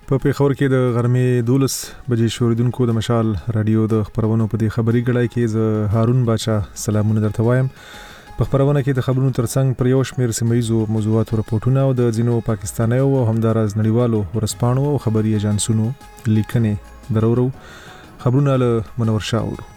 په پیښور کې د غرمې 12 بجې شوریدونکو د مشال رادیو د خبرونو په دې خبري کړای کې ز هارون بچا سلامونه درته وایم. په خبرونه کې د خبرونو ترڅنګ پر یو شمېر سیمایزو موضوعاتو راپورټونه او د ځینو پاکستانیو او همدارز نړیوالو ورسپانو او خبري ایجنسونو لیکنې درورو خبرونه له منور شاه اورو.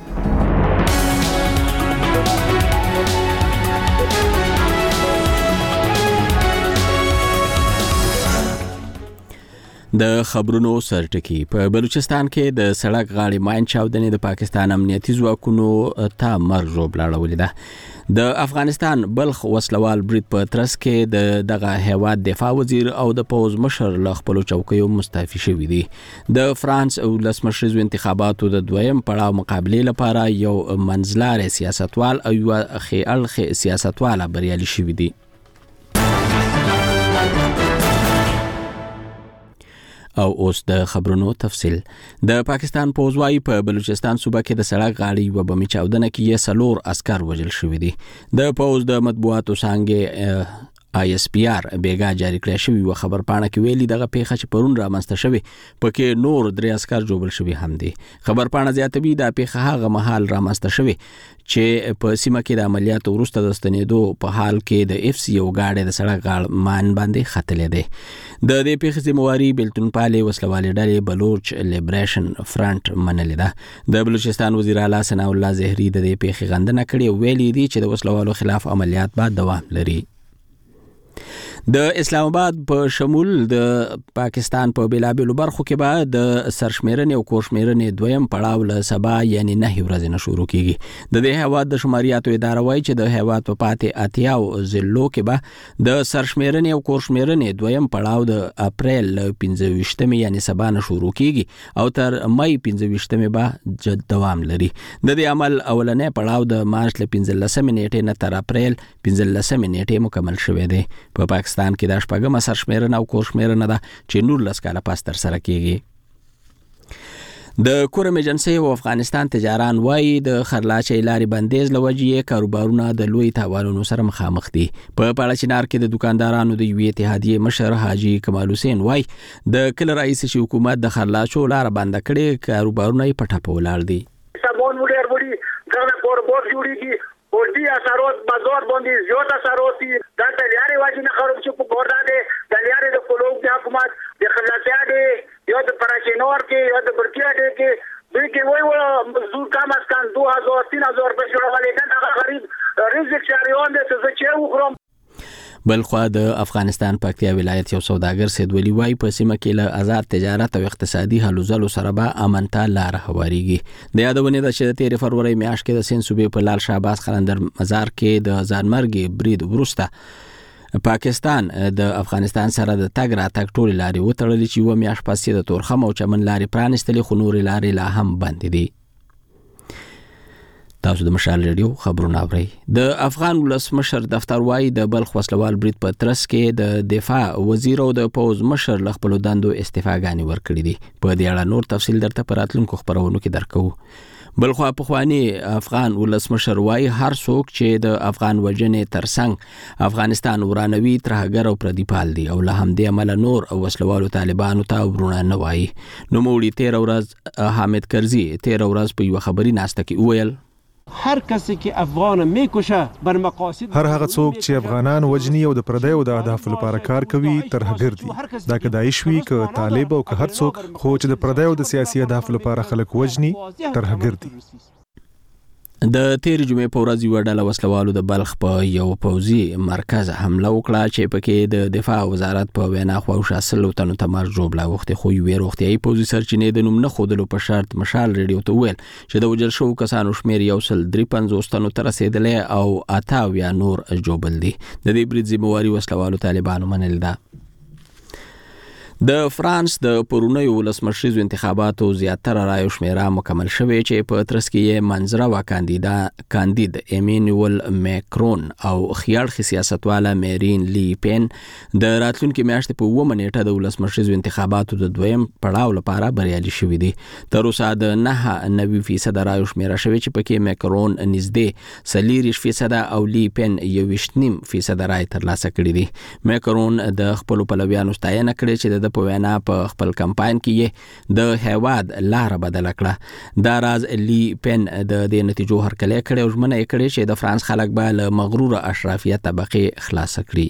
د خبرونو سرټکی په بلوچستان کې د سړک غاړې ماین چاودنې د پاکستان امنیتي ځواکونو ته مرګ ژوبلاړولې ده. د افغانستان بلخ وسلوال برید په ترڅ کې دغه هیواد دفاع وزیر او د پوز مشر له خپل چوکیو مستعفي شوی دي. د فرانس او لسمشریزو انتخاباتو د دویم پړاو مقابله لپاره یو منځلار سیاستوال او خیال سیاستوال بریالي شوی دي. او اوس د خبرونو تفصیل. د پاکستان پوځوي په بلوچستان صوبه کې د سړک غاړې و بمي چاودنه کې 4 عسكر وژل شوی دي. د پوز د مطبوعاتو څنګه ISPR بیګا جاری کړی شوی و خبر پاڼه کې ویلي دغه پیښه چې پرون رامنځته شوی پکې نور 3 عسكر جوړل شوی هم دي. خبر پاڼه زیاتوي دا پیښه هغه مهال رامنځته شوی چې په سیمه کې د عملیاتو وروسته د ستنېدو په حال کې د FC یو گاډي د سړک غاړه مان باندې خطلې ده. د دې پیښې ذمہواری بلتون پالي وسلوالې ډلې بلوچ لیبریشن فرنٹ منلې ده. د بلوچستان وزیر اعلی ثناء الله زهري د دې پیښې غندنه کړې ویلي دي چې د وسلوالو خلاف عملیات به دوام لري. د اسلام آباد په شمول د پاکستان په بیلابېلو برخو کې به د سرشمیرنې او کورشمیرنې دویم پړاو له سبا یعنی 9 ورځې نه شروع کیږي. د دې هیواد د شماریاتو اداره وایي چې د هیواد په پاتې اتیاو ضلعو کې به د سرشمیرنې او کورشمیرنې دویم پړاو د اپریل 15 یعنی سبا نه شروع کیږي او تر مئی 15 به دوام لري. د دې عمل اولنې پړاو د مارچ 15 نیټې نه تر اپریل 15 نیټې مکمل شوی دی. په پاکستان کې د شپږم سرشمیرنه او کورشمیرنه ده چې 19 کاله پس تر سره کیږي. د کورم ایجنسی او افغانستان تجاران وایي د خرلاچۍ لارې بندیز لوجې کاروبارونه د لوی تاوانونو سره مخامخ دي. په پاړچینار کې د دکاندارانو د یوې اتحادیې مشر حاجی کمال حسین وایي د کل رئیس حکومت د خرلاچو لار بند کړي کاروبارونه یې پټه ولاړ دي. سامان وړي وربړي دا کاروبار جوړیږي ورته اثرات بازار باندې زیات اثرات دي. دا تلیاري واجی نه خراب چې په ګوردا دي تلیاري د کولوګ د حکومت د خلاصیا دي یا د پراشینور کې یا د برکیا دي کې دوی کې وای مزدور کم از کم 2000-3000 روپے جوړولې دا هغه غریب رزق شهریان دي چې چې وخورم. بلخوا د افغانستان پکتیا ولایت یو سوداګر سید ولی وای په سیمه کې له آزاد تجارت او اقتصادي هلو ځلو سره به امنته لار هواريږي. د یادونه ده چې د 13 فروری میاشت کې د سین صوبې په لال شهباز خلندر مزار کې د ځانمرګ برید وروسته پاکستان د افغانستان سره د تګ راتګ ټول لارې وتړلې چې و میاشت پسې د تورخم او چمن لارې پرانستلې خو نور لارې لا هم بند دي. تاسو د مشال رادیو خبرونه اورئ. د افغان ولسمشر دفتر وایي د بلخ وسلوال برید په ترڅ کې د دفاع وزیر او د پوز مشر له خپل دندو استعفاګانې ورکړې دي. په دې اړه نور تفصیل درته په راتلونکو خبرونو کې درکو. بلخوا پخوانی افغان ولسمشر وایي هر څوک چې د افغان وجنې ترڅنګ افغانستان ورانوي ترهګر او پردیپال دي او له همدې عمله نور او وسلوالو طالبانو ته ورونه نه وایي. نو موړي 13 ورځ حامد کرزي 13 ورځ په یو خبري ناسته کې وویل هر کسی که افغان میکشه بر مقاصد هر هغه څوک چې افغانان وجني او د پردیو د اهداف لپاره کار کوي ترهګر دي. دا کدای شوي ک طالب او که هر څوک خو چې د پردیو د سیاسي اهداف لپاره خلک وجني ترهګر دي. د تیر جمعې په ورځ یو ډله وسلوالو د بلخ په یو پوځي مرکز حمله وکړه چې پکې د دفاع وزارت په وینا خواوشا سلو تنو تمر جوړلا وخت خو یو روغتيایي پوځي سرچینې د نوم نه خودلو په شرط مشال ریډیو ته ویل چې د وجل شو کسانو شمیر یو سل 53 تنو تر رسیدلې او 28 نور جوړبل دي. د دې برید ذمہواری وسلوالو طالبانو منل ده. د فرانس د پرونیو ولسمشریزو انتخاباتو زیاتره رایو شمیره مکمل شوې چې په ترڅ کې منځره و کاندید ایمانوئل ماکرون او خیاړ سیاستواله مارین لی پین د راتلونکي میاشتې په 9 نیټه د ولسمشریزو انتخاباتو د دویم پړاو لپاره بریالي شوې دي. تر اوسه د 9% رایو شمیره شوې چې پکې ماکرون نږدې 40% او لی پین 21.5% رای ترلاسه کړې دي. ماکرون د خپل پلویانو ستاینه کړې چې د په وینا په خپل کمپاین کې د هیواد لار بدل کړه. دا راز لی پن د دې نتیجو هرکلی کړي او ژمنه یې کړې چې د فرانس خلک به له مغرور اشرافیه طبقه خلاص کړي.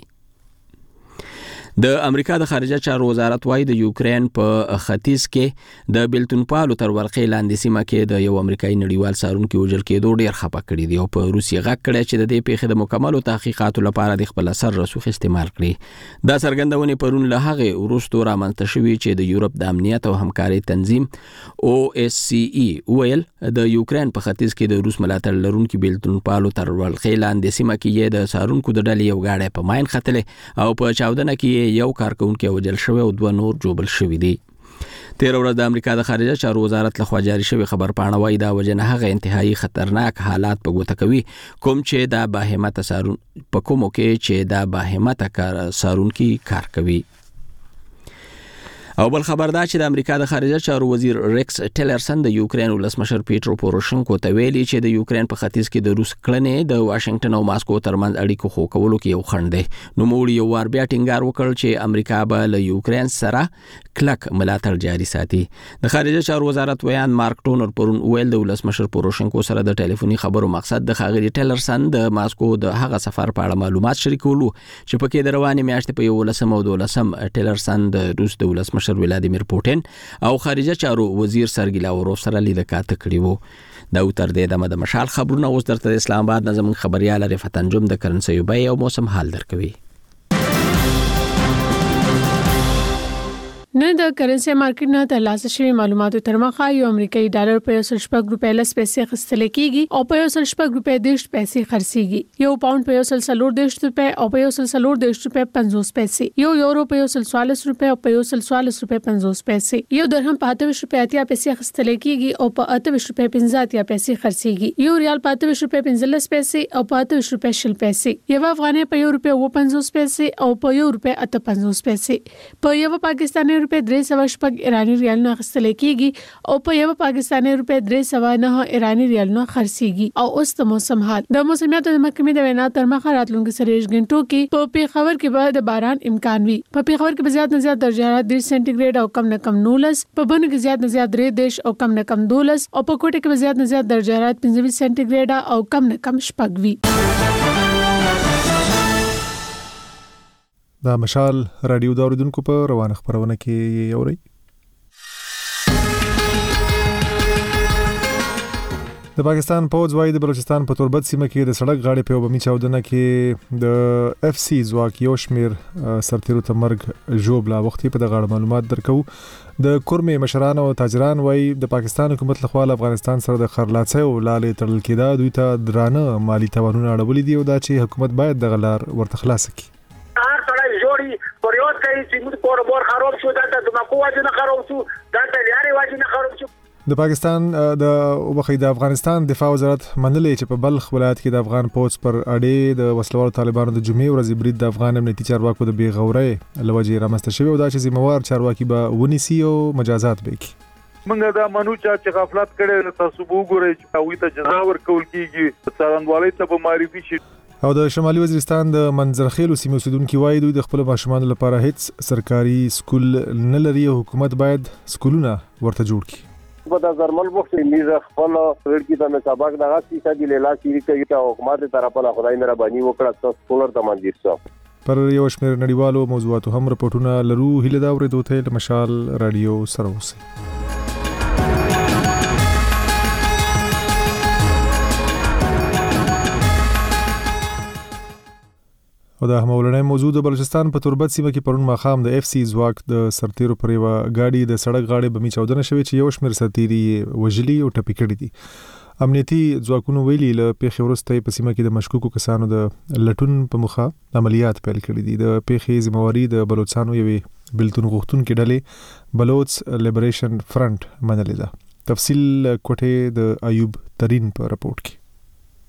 د امریکا د خارجه چارو وزارت وايي د یوکرين په ختیځ کې د بیلتونپالو تر ولقې لاندې سیمه کې د یو امریکایي نړیوال څارونکي وژل کېدو ډیر خپه کړي دي او په روسیې غږ کړی چې د دې پیښې د مکملو تحقیقاتو لپاره د خپل اثر رسوخ استعمال کړي. دا څرګندونې پرون له هغې وروسته رامنځته شوې چې د یورپ د امنیت او همکارۍ تنظیم OSCE ویل د یوکرين په ختیځ کې د روس ملاتړ لرونکي بیلتونپالو تر ولقې لاندې سیمه کې د څارونکو د ډلې یو غاړی په ماین ختلې او په چاودنه کې یو کارکونکي وژل شوی او 2 نور جوبل شوی دي. تیر ورځ د امریکا د خارجه چارو وزارت لخوا جاری شوی خبر پاڼه وايي دا وجنه هغه انتهایی خطرناک حالات په ګوته کوي کوم چې دا باهمته سارون په کومو کې چې دا باهمته کار سارونکي کار کوي. او بل خبر دا چې د امریکا د خارجه چارو وزیر ریکس ټیلرسن د یوکرين ولسمشر پیټرو پوروشنکو ته ویلي چې د یوکرين په ختیځ کې د روس کړنې د واشنگټن او ماسکو ترمنځ اړیکو خو کولو کې یو خنډ دی. نو موږ یو وار بیا ټینګار وکړ چې امریکا به له یوکرين سره کلک ملاتړ جاري ساتي. د خارجه چارو وزارت ویان مارک ټونر پرون ویل د ولسمشر پوروشنکو سره د ټلیفوني خبرو مقصد د ښاغلي ټیلرسن د ماسکو د هغه سفر په اړه معلومات شریکولو چې پکې د روانې میاشتې په 11 او 12 ټیلرسن د روس د ولسمشر ولادیمیر پوتین او خارجه چارو وزیر سرګی لاوروف سره لیدل کاته کړی وو. دا تر دې د مشال خبرونه اوس درته اسلام آباد نظم خبريال رفعت انجم د کرنسي بیه او موسم حال درکوي. نن د کرنسي مارکیټ نه ترلاسه شوی معلوماتو تر مخه یو امریکایي ډالر په 1.8 روپۍ لس پیسې خستل کېږي او په 1.8 روپۍ 10 پیسې خرڅيږي. یو پاوند په 1.4 روپۍ او په 1.4 روپۍ 50 پیسې. یو یورو په 1.44 روپۍ او په 1.44 روپۍ 50 پیسې. یو درهم په 28 روپۍ 80 پیسې خستل کېږي او په 28 روپۍ 50 پیسې خرڅيږي. یو ریال په 28 روپۍ 15 پیسې او په 28 روپۍ 10 پیسې. یو افغانۍ په 1 روپۍ 50 پیسې او په 1 روپۍ 58 پیسې. په یو پاکستاني روپۍ 300 ایرانی ریالونه اخیستل کېږي او په یو پاکستاني روپۍ 309 ایرانی ریالونه خرڅيږي. او اوس د موسم حال د موسمیات د محکمې د وینا تر مخه راتلونکي 30 غنټو کې په پیښور کې به د باران امکان وي. په پیښور کې به زیات نه زیات درجه حرارت 10 سنټیګریډ او کم نه کم 19، په بنو کې زیات نه زیات 3 او کم نه کم 12 او په کوټه کې به زیات نه زیات درجه حرارت 25 سنټیګریډ او کم نه کم 6 وي. دا مشال رادیو د اوریدونکو په روانه خبرونه کې اوري. د پاکستان پوځ وايي د بلوچستان په توربت سیمه کې د سړک غاړې په وبمي چاودنه کې د اف سی ځواک یو شمیر سرتیرو ته مرګ ژوبلا وختي په دغه معلومات درکو. د کورمې مشران او تاجران وايي د پاکستان حکومت لخوا افغانستان سره د خرلاڅي او لالې تړل کېدا دوی ته درانه مالی تاوانونه اړولې دي او دا چې حکومت باید د غلار ورته خلاص کړي. جوړي پریود کوي چې موږ کوربور خراب شو دا د مکو واجنه خراب شو دا د لارې واجنه خراب شو. د پاکستان د افغانستان دفاع وزارت منلې چې په بلخ ولایت کې د افغان پوځ پر اډې د وسلوالو طالبانو د جمعې ورځې برید د افغان امنیتي چارواکو د بیغورۍ لوجې رامنځته شوی او دا چې ذمہوار چارواکي به ونیسي او مجازات به کړي. موږ دا منو چې غفلت کړي تاسو وګورئ چې هغوی ته جزا ورکول کیږي څارنوالۍ ته به معرفي شي. او د شمالي وزیرستان د منځرخیلو سیمې اوسیدونکو وایي دوی د خپل ماشومانو لپاره هیڅ سرکاري سکول نه لري او حکومت باید سکولونه ورته جوړ کړي. په د زرمل وخت میزه خپل ورکی ته مسابقه دغه سیسه دی لاله سری کوي ته حکومت طرفه خدای مهرباني وکړه تاسو سکولر ته منځیر شو. پر یو شمېر نړیوالو موضوعاتو هم رپورټونه لرو. هیله دا ورته ته مشال رادیو سره اوسئ. او د همولنې موضوع د بلوچستان په توربت سیمه کې پرون ماخام د اف سی ځواک د سرتیرو پر یو گاډي د سړک غاړې بمي چاودنه شوې چې یو شمېر سرتیري وژلي او ټپي کړي دي. امنیتي ځواکونو ویلي له پیښې وروسته په سیمه کې د مشکوکو کسانو د لټون په مخه عملیات پیل کړي دي. د پیښې ذمہواري د بلوچستانو یوې بلتون غوښتونکو ډلې بلوچ لیبریشن فرنٹ منلې ده. تفصیل کوټه د ایوب ترين په رپورت کې.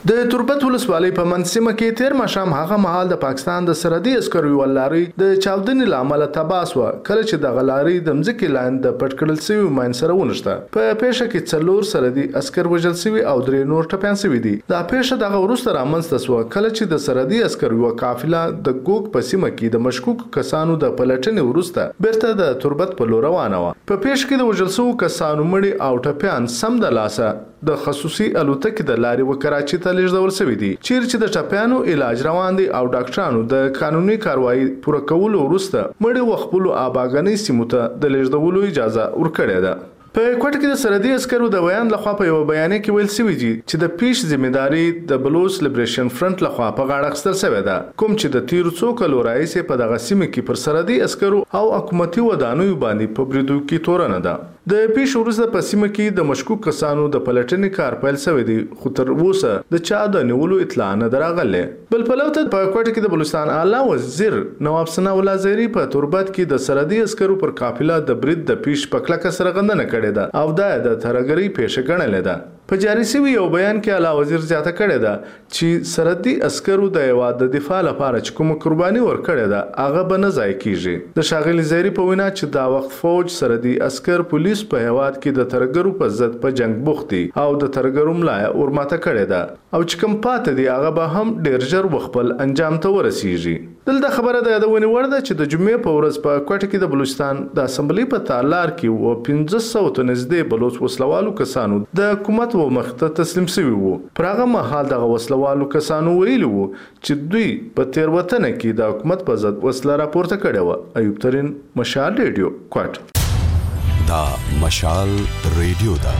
د تربت ولسوالۍ په منځمه کې تیر ماښام هغه مهال د پاکستان د سرحدي عسکرو یو لاري د چاودنې لامل تباس و کله چې د غلاري د مځکې لاندې د پټکړل سوي ماین سره ونشته په پیښه کې څلور سرحدي عسكر وژل سوي او درې نور ټپيان سوي دي دا پیښه دغه وروسته رامنځته شو کله چې د سرحدي عسکرو یو قافله د ګوګ په سیمه کې د مشکوک کسانو د پلټنې وروسته بیرته د تربت په لور روانه و په پیښه کې د وژل شوو کسانو مړي او ټپيان سم د لاسه د خصوصي الوتکې د لارې و کراچي ته لیږدول شوي دي چیرې چې د ټپيانو علاج روان دي او ډاکټرانو د قانوني کاروایی پوره کولو وروسته مړي وخپلو آباګنۍ سیمو ته د لیږدولو اجازه ورکړې ده په کوټه کې د سرحدي عسکرو د بیان لخوا په یو بیان کې ویل شوی دی چې د پیش ځمېداري د بلوچ لیبریشن فرنٹ لخوا په غاړه اخیستل شوی ده کوم چې د تیر څو کلو راهیسې په دغه سیمه کې پر سرحدي عسکرو او حکومتي ودانیو باندې په بریدو کې تورنه ده د پیش وروسته په سیمه کې د مشکوک کسانو د پلټنې کار پیل شوی دی خو تر اوسه د چا د نیولو اطلاع نه دراغله بل پلوته په کوټه کې د بلوچستان اعلی وزیر نواب ثناء الله زهري په تربت کې د سرحدي عسکرو پر قافله د برید د پیش په کلکه سره غندنه کړې ده او دا د ترګری پیښه ګڼلې ده په جاری شوی یو بیان کې اعلی وزیر زیاته کړې ده چې سرحدي عسکرو د هیواد د دفاع لپاره چې کوم قرباني ورکړې ده هغه به نه ځای کیږي د شاغلي زهري په وینا چې دا وخت فوج سرحدي عسكر پولیس په هیواد کې د ترګرو په ضد په جنگ بوختي او د ترګرو ملای ورماته کړې ده او چې کوم پاتې دي هغه به هم ډیر ژر وخپل انجام ته ورسیږي دلته خبره ده یادونه ورده چې د جمعې په ورځ په کوټه کې د بلوچستان د اسمبلی په تالار کې و 1500 ته نږدې بلوچ وسلوالو کسانو د حکومت و مخته تسلیم شوي وو پر هغه مهال دغه وسلوالو کسانو ویلي وو چې دوی په تیروتنه کې د حکومت په ضد وسله راپورته کړې وه ایوب ترين مشال ریډیو کوټ دا مشال ریډیو دا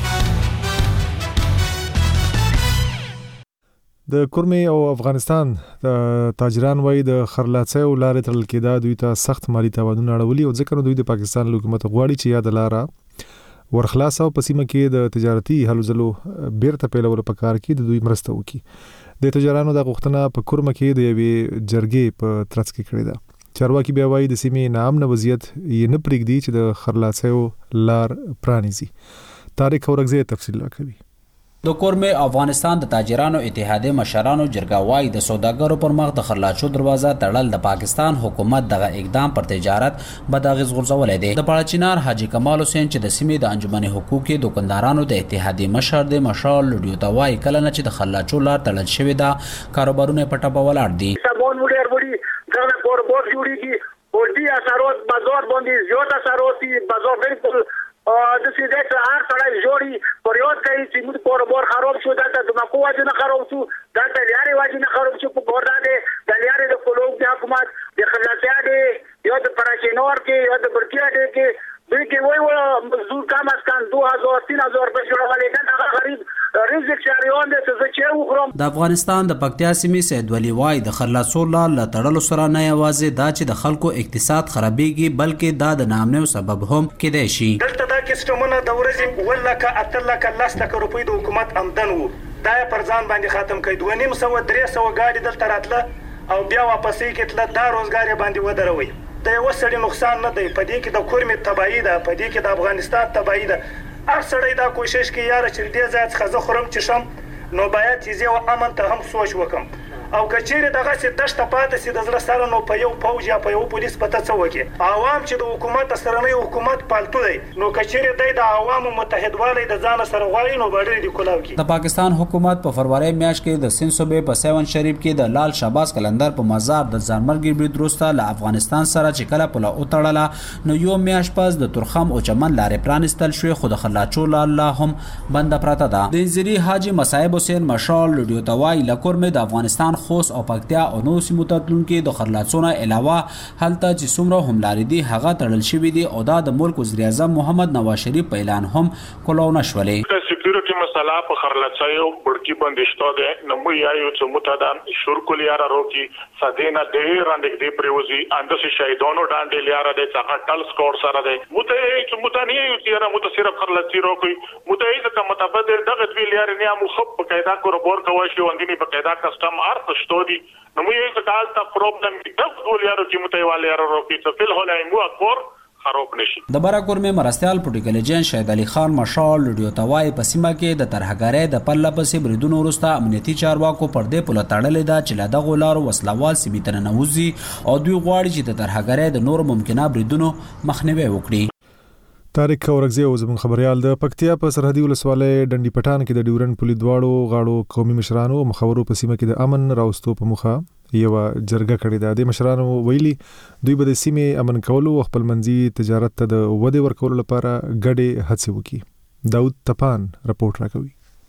د کورمې او افغانستان د تاجران وای د خرلاڅیو لارې تړل کېدا دوی ته سخت مالی تاوانونه اړولي او ځکه دوی د پاکستان حکومت غواړي چې یاد لاره ورخلاص او پسیمه کې د تجارتي هلو ځلو بیرته پیلولو په کار کې د دوی مرسته وکړي د تجارانو د غوښتنه په کورمه کې د یوې جرګې په ترڅ کې کړې ده چارواکي بیا وایي د سیمې نامنه وضعیت یې نه پرېږدي چې د خرلاڅیو لار پرانیزي طارق اورغزی تفصیل راکوي د کورمې افغانستان د تاجرانو اتحادیه مشرانو جرګه وای د سوداګرو پر مخ د خرلاچو دروازه تړل د پاکستان حکومت دغه اقدام پر تجارت بداغز غورځولې دی د پاړچینار حاجی کمال حسین چې د سیمې د انجمن حقوقي دکاندارانو د اتحادیه مشر د مشال لډیو ته وای کله نه چې د خرلاچو لار تړل شوی دا کاروبارونه پټه ولاړ دي سبون وړي ورې دغه کوربور جوړیږي او دې اثرات بازار باندې زیات اثرات بازار بالکل د سیدات هر سړی جوړي پریود کوي چې موږ کاروبار خراب شو دلته د مکو واجنه خراب شو دلته لاري واجنه خراب شو په ګوردا د لاري د کولوګ د حکومت د خلاصیا دي یو د پراشینور کې یو د برکیا دي کې دوی کې وای مزدور کم از کم 2000 3000 روپے جوړولې دا هغه غریب رزق شریان د څه چې وخورم د افغانستان د پکتیا سیمې سید ولی وای د خلاصو لار تړلو سره نه یوازې دا چې د خلکو اقتصاد خرابېږي بلکې دا د نامنو سبب هم کېدای شي دلته دا کیسټمونه د ورځې ولکه اتلکه لاسته روپۍ د حکومت آمدن وو دا پر ځان باندې ختم کړي 2.5 300 گاډي دلته راتله او بیا واپسې کېتله دا روزګار باندې ودروي د یو سړي نقصان نه دی پدې کې د کورمې تباہی ده پدې کې د افغانستان تباہی ده هر سړی دا کوشش کوي یاره چې دې ځای څخه زه خورم چې شم نو باید چې زه امن ته هم سوچ وکم او کچېره دغه چې دشت پاتې سي د زړه سره نو په یو پوج یا په یو پولیس پته څه وکي عوام چې د حکومت سره نه حکومت پالتو دی نو کچېره د عوامو متحدوالي د ځان سره غواړي نو باندې دی کولاو کی د پاکستان حکومت په فروری میاشت کې د سند صوبې په سیون شریف کې د لال شهباز کلندر په مزار د ځانمرګي برید وروسته له افغانستان سره چې کله په لو تړله نو یو میاشت پس د ترخم او چمن لارې پرانستل شوې خو د خلاچو الله هم بند پراته ده د انځري حاجی مصاحب حسین مشال لډیو توای لکور مې د افغانستان خوست او پکتیا او نو سیمو ته تلونکي د خرلاڅونه علاوه هلته چې څومره هم لارې دي هغه تړل شوی دي او دا د ملک وزیر اعظم محمد نواز شریف په اعلان هم کولو نشولې سکیورټي مسله په خرلاڅیو بړکی باندې شته ده نو مو یایو چې متدان شور کولیارا روکی سدینا ډېر اندګ دی پریوزي اندس شهیدانو دانډې لیارا د څنګه ټل سکور سره ده مته چې متانی یو یاره مت صرف خرلاڅی روکی مته یې کوم متبدل دغه ویل یاره نه مو خپ په قاعده کوربور کوي شو اندینی په قاعده کسٹم ارت شتو دي نو مو یې کال تا پرابلم د ټول یاره چې مته والے یاره روکی ته فل هولای مو اکبر خراب نشي. د براکور مې مرستيال پروتوکول جن شهید علي خان مشال لډیو توای په سیمه کې د ترهګرۍ د پرله پسې بریدونو وروسته امنیتي چارواکو پر دې پوله تړلې ده چې له دغو لارو وسلوال سیمې ته ننوځي او دوی غواړي چې د ترهګرۍ د نورو ممکنه بریدونو مخنیوي وکړي. طارق اورغزی او زمون خبريال د پکتیا په سرحدي ولسوالۍ ډنډي پټان کې د ډیورن پولي دواړو غاړو قومي مشرانو مخورو په سیمه کې د امن راوستو په مخه یو جرګه کړې ده. د مشرانو ویلي دوی به د سیمې امن کولو او خپل منځي تجارت ته د وده ورکولو لپاره ګډې هڅې وکړي. داود تپان رپورټ راکوي.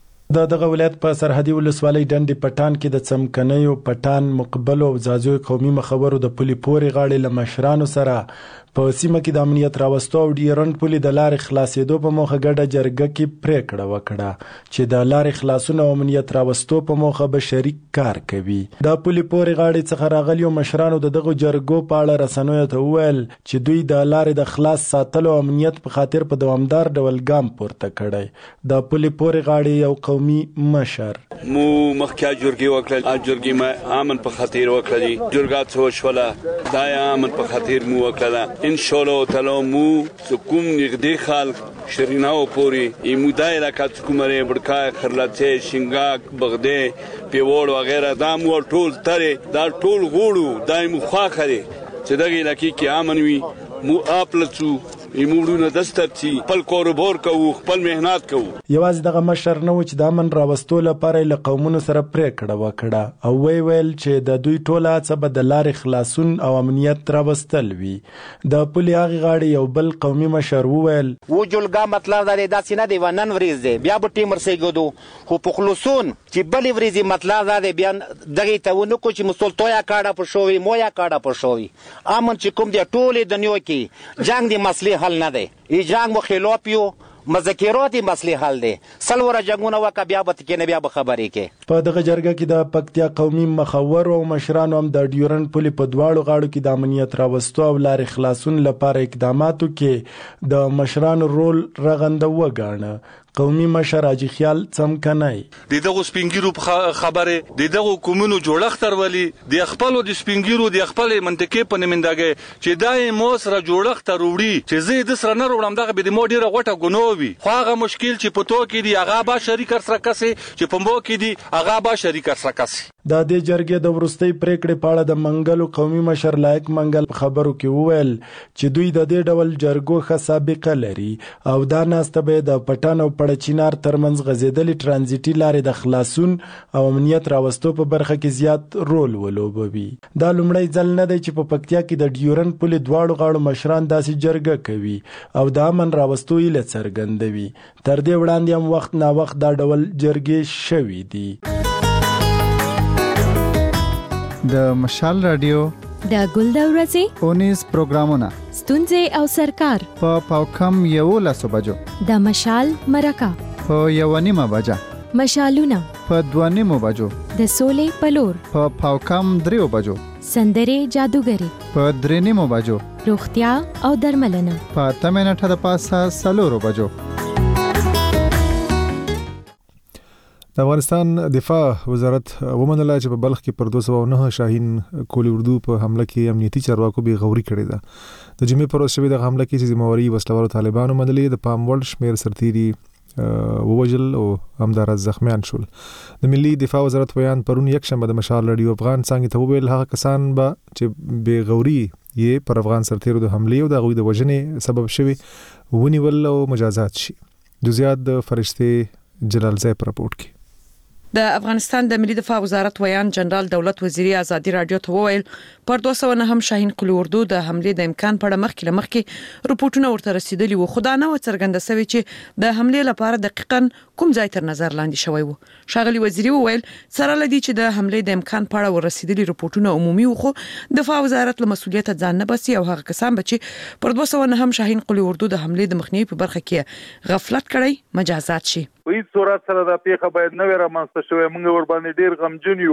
دغه ولایت په سرحدي ولسوالۍ ډنډي پټان کې د څمکنیو پټان مقبل او زازوی قومي مخورو د پولي پوري غاړې له مشرانو سره په سیمه کې د امنیت راوستو او ډیورن پولي د لارې خلاصېدو په موخه ګډه جرګه کې پریکړه وکړه چې د لارې خلاصون او امنیت راوستو په موخه به شریک کار کوي. د پولي پوري غاړې څخه راغلي مشرانو دغه جرګو په اړه رسنیو ته وویل چې دوی د لارې د خلاص ساتلو او امنیت په خاطر په دوامدار ډول ګام پورته کړی. د پولي پوري غاړې یو قومي مشر مو مخکې جرګې وکړل، جرګې ما امن په خاطر وکړلې، جرګه څو شوله دا امن په خاطر مو وکړه. ان شاء الله تعالی مو کوم نږدې خلک شریناو پوری ایمودای راکات کومره بڑکای خرلاته شینګاک بغده پیوړ وغیرہ دا مو ټول ترې دا ټول غوړو دایم خو خره چې دغه لکه کې امن وي مو اپلڅو ایموړونه دسترچی خپل کاروبار کوو، خپل مهنت کوو. یوازې دغه مشر نه و چې د امن راوستو لپاره له قومونو سره پریکړه وکړه او ویل چې د دوی ټوله هڅه به د لارې خلاصون او امنیت راوستل وي. د پولي هغې غاړې یو بل قومي مشر وویل و جلګه مطلب دا دی داسې نه دی ونن وریځ دی بیا به ټیم رسېږدو خو په خلصون چې بلې ورځې مطلب دا دی بیا دغې ته ونه کړو چې مسلطویا کاډه په شوي مویا کاډه په شوي امن چې کوم دی ټولې دنیا کې جنگ دی مسلې حل نه دی. ای جنگ مو خلاف یو مذاکراتي مسلې حل دی. سلوره جنگونه وکا بیا به کې بیا به خبرې کې. په دغه جرګه کې د پکتیا قومي مخور او مشرانو هم د ډیورن پولي په دواړو غاړو کې د امنیت راوستو او لارې خلاصون لپاره اقداماتو کې د مشرانو رول رغنده وګاڼه. قومي مشر اجي خیال څمکنای دغه سپینګیرو خبره دغه کومونو جوړښت ترولي د خپل د سپینګیرو د خپل منطقې په نمندګي چې دای مو سره جوړښت تروړي چې زه د سره نه وروړم دغه به د مو ډیره غټه ګنووي خو هغه مشکل چې په تو کې دی هغه با شریک سره کسي چې په مو کې دی هغه با شریک سره کسي. د دې جرګې د ورستۍ پریکړې په اړه د منګلو قومي مشر لایق منګل خبرو کې وویل چې دوی د دې ډول جرګو ښه سابقه لري او دا ناسته به د پټان او پړچینار ترمنځ غځېدلې ترانزیټي لارې د خلاصون او امنیت راوستو په برخه کې زیات رول ولوبوي. دا لومړی ځل نه دی چې په پکتیا کې د ډیورن پولي دواړو غاړو مشران داسې جرګه کوي او د امن راوستو یې څرګندوي. تر دې وړاندې هم وخت نا وخت دا ډول جرګې شوي دي. د مشال رادیو د ګل د ورځې اونیز پروګرامونه ستونزې او سرکار په پاوکم 11 بجو د مشال مرکه په 1:30 بجه مشالونه په 2:30 بجو د سولې پلور په پاوکم 3 بجو سندرې جادوګری په 3:30 بجو روغتیا او درملنه په 8 منټه د پاسه 4 بجو. د افغانستان دفاع وزارت ومنله چې په بلخ کې پر 209 شاهین کولی اردو په حمله کې امنیتي چارواکو به غوري کړې ده. د جمعې پر ورځ شوې د حمله کې چې ذمہواري وسلوالو طالبانو منلې د پام وړ شمیر سرتيري ووجل او همدارس زخمیان شول. د ملي دفاع وزارت بیان پرون یک شنبه د مشال رادیو افغان څنګه ته ویل هغه کسان به چې به غوري یې پر افغان سرتيرو د حمله او د غوي د وجنې سبب شوي ونیول او مجازات شي. د زیات د فرشته جلال زای پر رپورت کې د افغانستان د ملي دفاع وزارت ویان جنرال دولت وزیری ازادي رادیو ته وویل پر 209 هم شاهین قلی اردو د حمله د امکان په اړه مخکې رپورټونه ورته رسیدلي وو. خو دا نه څرګنده شوی چې د حمله لپاره دقیقاً کوم ځای تر نظر لاندې شوی وو. شاغلی وزیری وویل سره لدی چې د حمله د امکان په اړه ورسیدلي رپورټونه عمومي وو خو دفاع وزارت له مسؤلیت ځان نه بسي او هغه کسان چې پر 209 هم شاهین قلی اردو د حمله د مخنیوي په برخه کې غفلت کړی مجازات شي. په هیڅ صورت سره د پیښه باید نه وي رامنځته شوی. موږ ور باندې ډیر غمجن یو.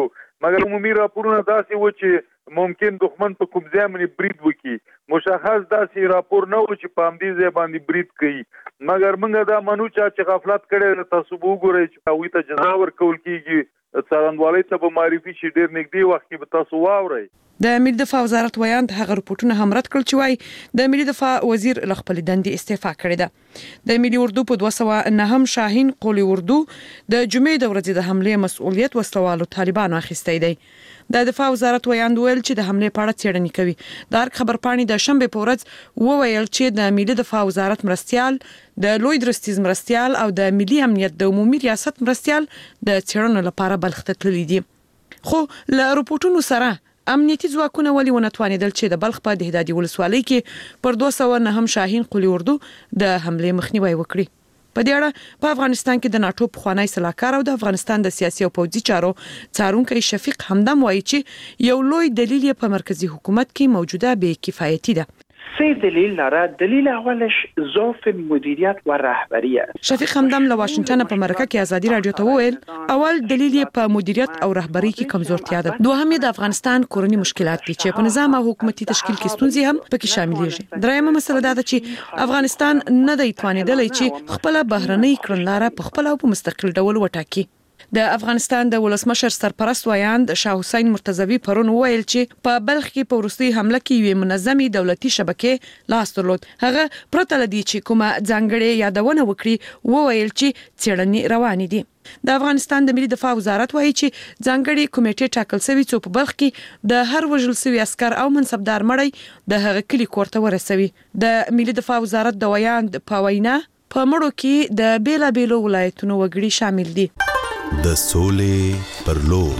مګر عمومي راپورونه داسې و چې ممکن دښمن په کوم ځای باندې برید وکړي. مشخص داسې راپور نه و چې په همدې ځای باندې برید کوي. مګر موږ دا منو چې غفلت کړی، تاسو به وګورئ چې هغوی ته جزا ورکول کېږي، څارنوالۍ ته به معرفي شي، ډېر نږدې وخت کې به تاسو واورئ. د ملي دفاع وزارت ویاند هغه رپورټونه هم رد کړل چې وايي د ملي دفاع وزیر له خپلې دندې استعفا کړې ده. د ملي اردو په 209 شاهین قولي اردو د جمعې د ورځې د حمله مسؤلیت وسلوالو طالبانو اخیستی دی. د دفاع وزارت ویاند ویل چې د حمله په اړه څېړنې کوي. د خبر پاڼې د شنبه په ورځ وویل چې د ملي دفاع وزارت مرستيال، د لوی درستیز مرستيال او د ملي امنیت د عمومي ریاست مرستيال د څېړنو لپاره بلخ ته تللي دي. خو له رپورټونو سره امنیتي ځواکونه ولې ونه توانیدل چې د بلخ په دهدادي ولسوالۍ کې پر 209 شاهین قولي اردو د حمله مخنیوي وکړي. په دې اړه په افغانستان کې د ناتو پخوانی سلاکار او د افغانستان د سیاسي او پوځي چارو څارونکي شفیق همدم وایي چې یو لوی دلیل په مرکزی حکومت کې موجوده بې کفایتی ده. سه دلیل داره. دلیل اولش ضعف مدیریت و رهبری است. شفیق همدم له واشنگټن په مرکه کې ازادي رادیو ته وویل اول دلیل په مدیریت او رهبری کې کمزورتیا ده. دوهم د افغانستان کورنی مشکلات دي چې په نظام او حکومتي تشکیل کې ستونزې هم پکې شاملېږي. درېیمه مسله دا ده چې افغانستان نه دی توانیدلی چې خپل بهرنۍ کړنلاره په خپل او په مستقل ډول وټاکي. د افغانستان د ولسمشر سرپرست ویاند شاه حسین مرتضوی پرون ویل چې په بلخ کې په وروستي حمله کې یوې منظمې دولتي شبکې لاس درلود. هغه پرته له دې چې کومه ځانګړې یادونه وکړي وویل چې څېړنې روانې دي. د افغانستان د ملي دفاع وزارت وایي چې ځانګړې کمیټې ټاکل شوې چې په بلخ کې د هر وژل شوي عسكر او منصبدار مړی د هغه کلی کور ته ورسوي. د ملي دفاع وزارت د ویاند په وینا په مړو کې د بیلابیلو ولایتونو وګړي شامل دي. د سولې پر لور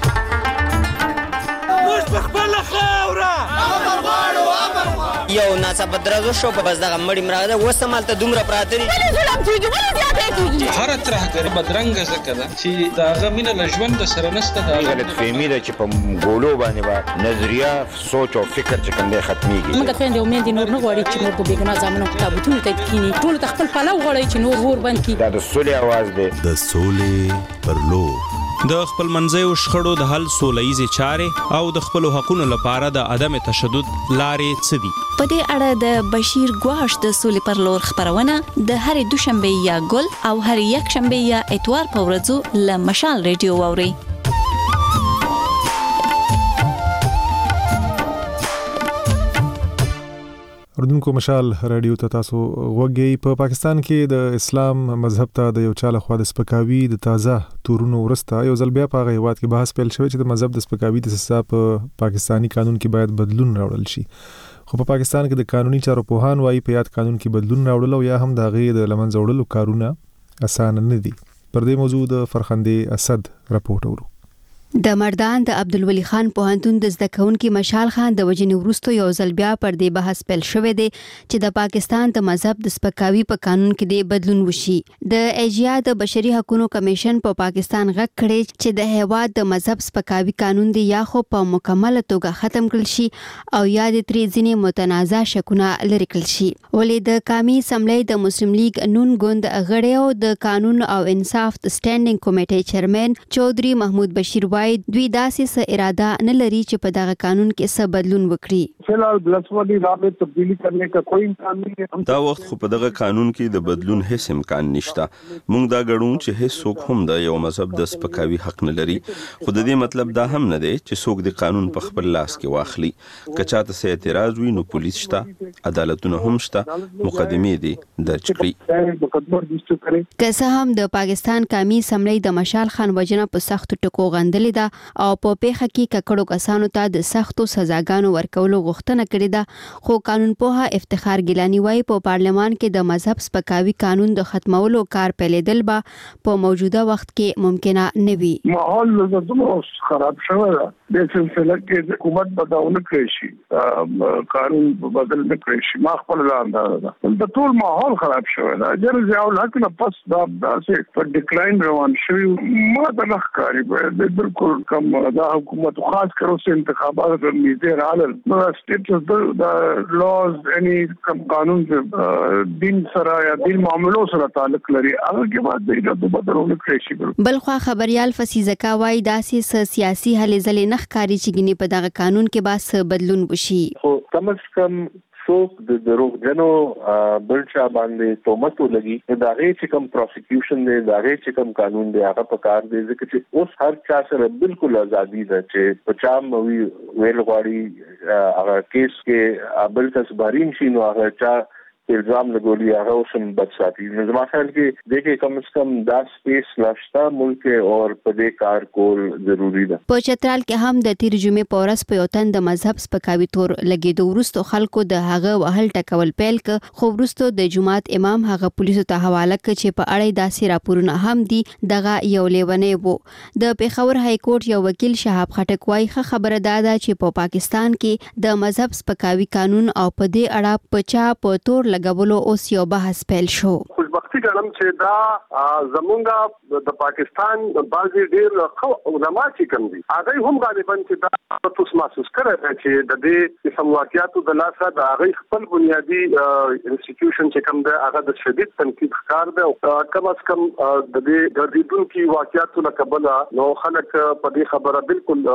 موږ په خپل خاوره یو ناڅاپه درزو شو په بس دغه مړی مراده وسمال ته دومره پراتري هر ترهګر بدرنګ زکه چې داغه مینه له ژوند سره نسته. دا غلط فهمي ده چې په ګولو باندې با نظریه سوچ او فکر چې کوم دی ختميږي. موږ خويندې او میندې نور نه غواړي چې نور په بیګناه ځامنو تابوتونو ته کینی ټول خپل پلو غواړي چې نور ور باندې کی. دا د سولې आवाज دی. د سولې پر لور د خپل منځیو شخړو د حل سوله‌ییزې چارې او د خپل حقوقو لپاره د عدم تشدد لارې څه دي. په دې اړه د بشیر ګواش د سولې پر لور خبرونه د هرې دوشنبه یا ګل او هرې یکشنبه یا اتوار په ورځو له مشال ریډیو واورئ. اردوونکو مشال رادیو ته تاسو غوږی. په پاکستان کې د اسلام مذهب ته د یو چا لخوا د سپکاوي د تازه تورونو ورسته یو ځل بیا په هغه هیواد کې بحث پیل شوی چې د مذهب د سپکاوي د سزا په پاکستانی قانون کې باید بدلون راوړل شي. خو په پاکستان کې د قانوني چارو پوهان وايي په یاد قانون کې بدلون راوړل او یا هم د هغې د لمنځه وړلو کارونه اسانه نه دي. پر دې موضوع د فرخندې اسد راپورټ اورو. د مردان د عبدالولي خان پوهنتون د زده کوونکي مشال خان د وجنې وروسته یو ځل بیا پر دې بحث پیل شوی دی چې د پاکستان د مذهب د سپکاوي په قانون کې د بدلون وشي. د ایجیا د بشري حقوقو کمیشن په پاکستان غږ کړی چې د هیواد د مذهب سپکاوي قانون دی یا خو په مکمله توګه ختم کړل شي او یا د ترې ځینې متنازع شکونه لرې کړل شي. ولې د قومي اسمبلی د مسلم لیگ نون ګوند غړی او د قانون او انصاف د سټینډینګ کمیټې چیرمن چودري محمود بشیر دوی داسې څه اراده نه لري چې په دغه قانون کې څه بدلون وکړي. فی الحال بلسوالی راہ میں تبدیلی کرنے کا کوئی امکان نہیں ہے. دا وخت خو په دغه قانون کې د بدلون هیڅ امکان نشته. موږ دا ګڼو چې هیڅ څوک هم د یو مذهب د سپکاوي حق نه لري. خو د دې مطلب دا هم نه دی چې څوک د قانون په خپل لاس کې واخلي. که چاته څه اعتراض وي نو پولیس شته، عدالتونه هم شته، مقدمې دي درج کړي. که څه هم د پاکستان قومي اسمبلی د مشال خان وجنه په سختو ټکو غندلې ده او په پیښه کې ککړو کسانو ته د سختو سزاګانو ورکولو غوښتنه کړې ده. خو قانون پوها افتخار ګیلانی وايي په پارلمان کې د مذهب سپکاوي قانون د ختمولو کار پیلېدل به په موجوده وخت کې ممکنه نه وي. ماحول زموږ خراب شوی دی. د سلسله کې حکومت بدلون کړی شي، قانون بدل نه کړی شي. ما خپل اندازه ده د ټول ماحول خراب شوی دی. جر ضیاء الحق نه پس دا داسې په ډیکلاین روان شوی. ما ته نه ښکاري بالکل کم دا حکومت خاص کر اوس انتخابات نږدې راغلل نو سټیټس د لاز اني قانون دین سره یا دین معاملو سره تعلق لري هغه کې باید د بدلون کړی. بلخوا خبريال فسیزکا وای داسې سیاسي هلې ځلې نخ کاری چې ګني په دغه قانون کې باس بدلون وشي. خو کم از کم څوک د دروغجنو بلچا باندې تهمت ولګي دا غي چې کوم پروسیکیوشن دی دا غي چې کوم قانون دی هغه په کار دی ځکه چې اوس هر چا سره بالکل ازادي ده چې پچام ویل غواړي هغه کیس کې بل تاسو بارین شي نو هغه چا الزام لګولي هغه اوسم بچ ساتي. نو زما خیال کې دغه کم از کم 10 سپیس لاشتا ملک اور په دې کار کول ضروری ده. په چترال کې هم د تیر جمعې پورس په یوتن د مذهب سپکاوي تور لګیدو ورستو خلکو د هغه وهل ټکول پیل ک خو ورستو د جماعت امام هغه پولیسو ته حواله ک چې په اړه داسې راپورونه هم دي دغه یو لیونه وو. د پیښور های کورټ یو وکیل شهاب خټک وايي خبره ده چې په پاکستان کې د مذهب سپکاوي قانون او په دې اړه پچا په تور لګولو اوس یو بحث پیل شو. خوشبختی ګڼم چې دا زمونږ د پاکستان بعضی ډیر علما چې کوم دي هغه هم غالبا چې دا تاسو محسوس کړئ چې د دې قسم واقعیاتو د لاسه د هغه خپل بنیادی انسټیټیوشن چې کوم ده هغه د شدید تنقید ښکار ده کم از کم د دې ګرځیدونکو واقعیاتو نه قبل نو خلک په دې خبره بالکل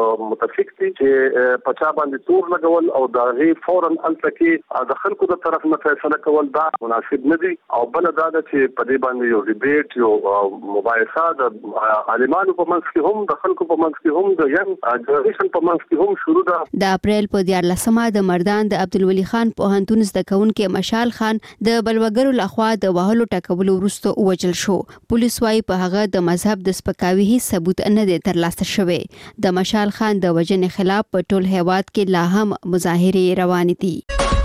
متفق دي چې پچا باندې تور لګول او د غي فورن التکی د خلکو د طرف نه فیصله کول دا مناسب نه دي او بل دا چې په دې باندې یو ډیبیټ یو مباحثه د عالمانو په منځ کې هم د خلکو په منځ کې هم د یم جنریشن په منځ کې هم شروع ده. د اپریل په 14مه د مردان د عبدالولي خان پوهنتون زده کوونکي مشال خان د بلوګرو لخوا د وهلو ټکولو وروسته ووجل شو. پولیس وايي په هغه د مذهب د سپکاوي هیڅ ثبوت نه دی ترلاسه شوی. د مشال خان د وژنې خلاف په ټول هیواد کې لا هم مظاهرې روانې دي.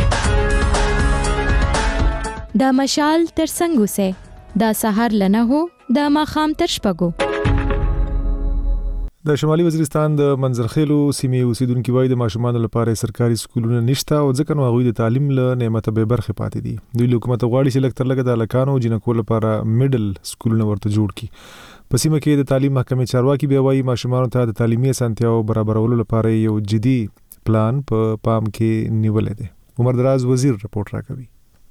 د مشال تر څنګه سه د سحر لنه هو د ماخام تر شپګو. د شمالي وزیرستان د منځرخیلو سیمې اوسیدونکو وایي د ماشومان لپاره سرکاري سکولونه نشته او ځکه نو هغوی د تعلیم له نعمت به برخه پاتې دي. دوی حکومت غواړي چې لکتر لګ د لکانو جنکو لپاره میډل سکولونه ورته جوړ کړي. په سیمه کې د تعلیم محکمې چارواکي به وایي ماشومان ته د تعلیمي اسانتیاو برابرولو لپاره یو جدي پلان په پام کې نیولې ده. عمر دراز وزیر رپورت راکوي.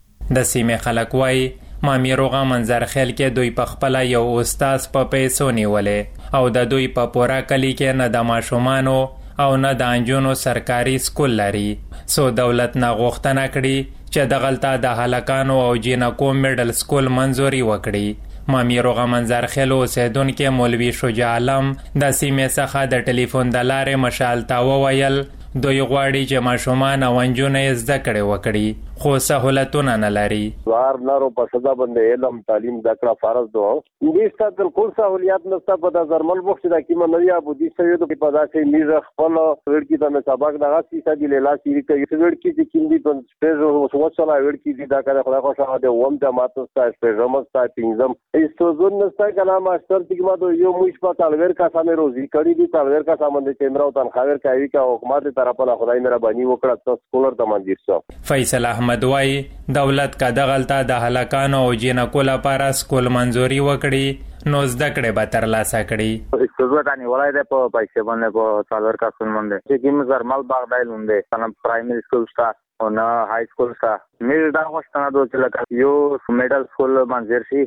د سیمې خلک وایي مامیروغه منظرخیل کې دوی په خپل یو استاد په پیسو نیولې او د دوی په پورا کلی کې نه د ماشومانو او نه د انجونو سرکاري سکول لري. سو دولت نه غوښتنه کړي چې دغلته د هلکانو او جینکو میډل سکول منځوري وکړي. مامیروغه منظرخیل اوسیدونکي مولوي شجاع عالم د سیمې څخه د ټلیفون د لارې مشال ته وویل دوی غواړي چې ماشومان او انجونه زده کړي وکړي خو سہولتونه نه لري. وار نارو په صدا باندې علم تعلیم د کړه فرض دوه دې ستاسو کول سہولیت نشته په د زرمل وخت د کیمه نوی ابو دي سوي د په داسې میز خپل ورکی د مسابقه دغه سیسه دی لاله چې کوي ورکی چې کیندي په سپیز او وڅلا ورکی دي دا کړه خدای خو شاده ووم د ماته ستاسو سپیزمس تا پینځم ایستوزون نشته کله ماستر چې ما دوی یو موږ په تالور کا سامنے روزي کړی دي تالور کا سامان د چمرا او تنخواه کوي کا حکومت طرفه خدای مهرباني وکړه تاسو سکولر ته منځیر شو. فیصل احمد وايي دولت کا دغلطه د هلکانو او جنکو لپاره سکول منځوري وکړي نو زده کړې به ترلاسه کړي. استوزوتانی ولای ده په پیسې باندې په څلور کسون باندې چې کوم زرمل باغ دی لوندې سلام پرایمری سکول شته او نه های سکول شته. مې دا غوښتنه دوه چې لکه یو میډل سکول منځر شي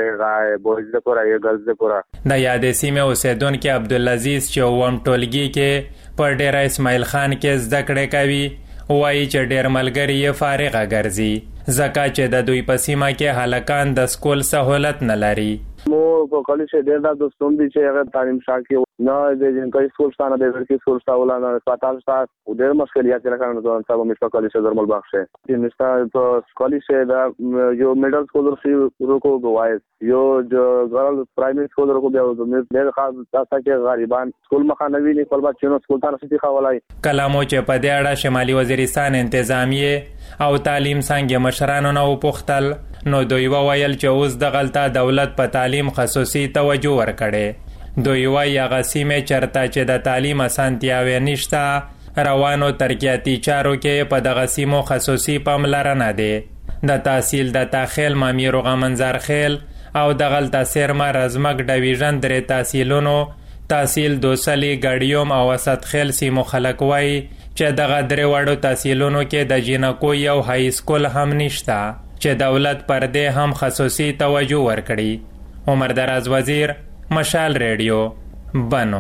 یې بویز د پورا یې ګرلز د پورا. د یادې سیمې اوسیدونکي عبدالعزیز چې وم ټولګي کې پر ډیره اسماعیل خان کې زده کړې کوي وایي چې ډیر ملګری یې فارغه ګرځي ځکه چې د دوی په سیمه کې هلکان د سکول سہولت نه لري. مو په کالج کې ډیر د دوستوم دي چې هغه تعلیم شاکي نه د جنکای سکول ستانه د ورکی سکول ستاولا نه پاتال ستا ډیر مشکلات راکړل نو تاسو مې په کالج درمل بخښه چې مستا په کالج دا یو میډل سکول سی روکو بوایز یو ګرل پرایمری سکول روکو بیا د ډیر خاص تاسو کې غریبان سکول مخانوي نه خپل بچو سکول ته رسېدي خولای. کلامو چې په دې اړه شمالي وزیرستان انتظامیه او تعلیم څنګه مشرانو نه وپوښتل نو دوی وویل چې اوس دغلطه دولت په تعلیم خصوصي توجه ورکړي. دوی وایي هغه سیمې چرته چې د تعلیم اسانتیاوې نشته روانو ترقیاتي چارو کې په دغه سیمو خصوصي پاملرنه ده. د تحصیل د تاخیل مامیروغه منظرخیل او دغلطه سیرما رزمک ډویژن درې تحصیلونو تحصیل دوسلی ګډیوم او وسط خیل سیمو خلک وایي چې دغه درې وړو تحصیلونو کې د جینکو یو های سکول هم نشته چې دولت پر دې هم خصوصي توجه ورکړي. عمر دراز وزیر، مشال ریډیو، بنو.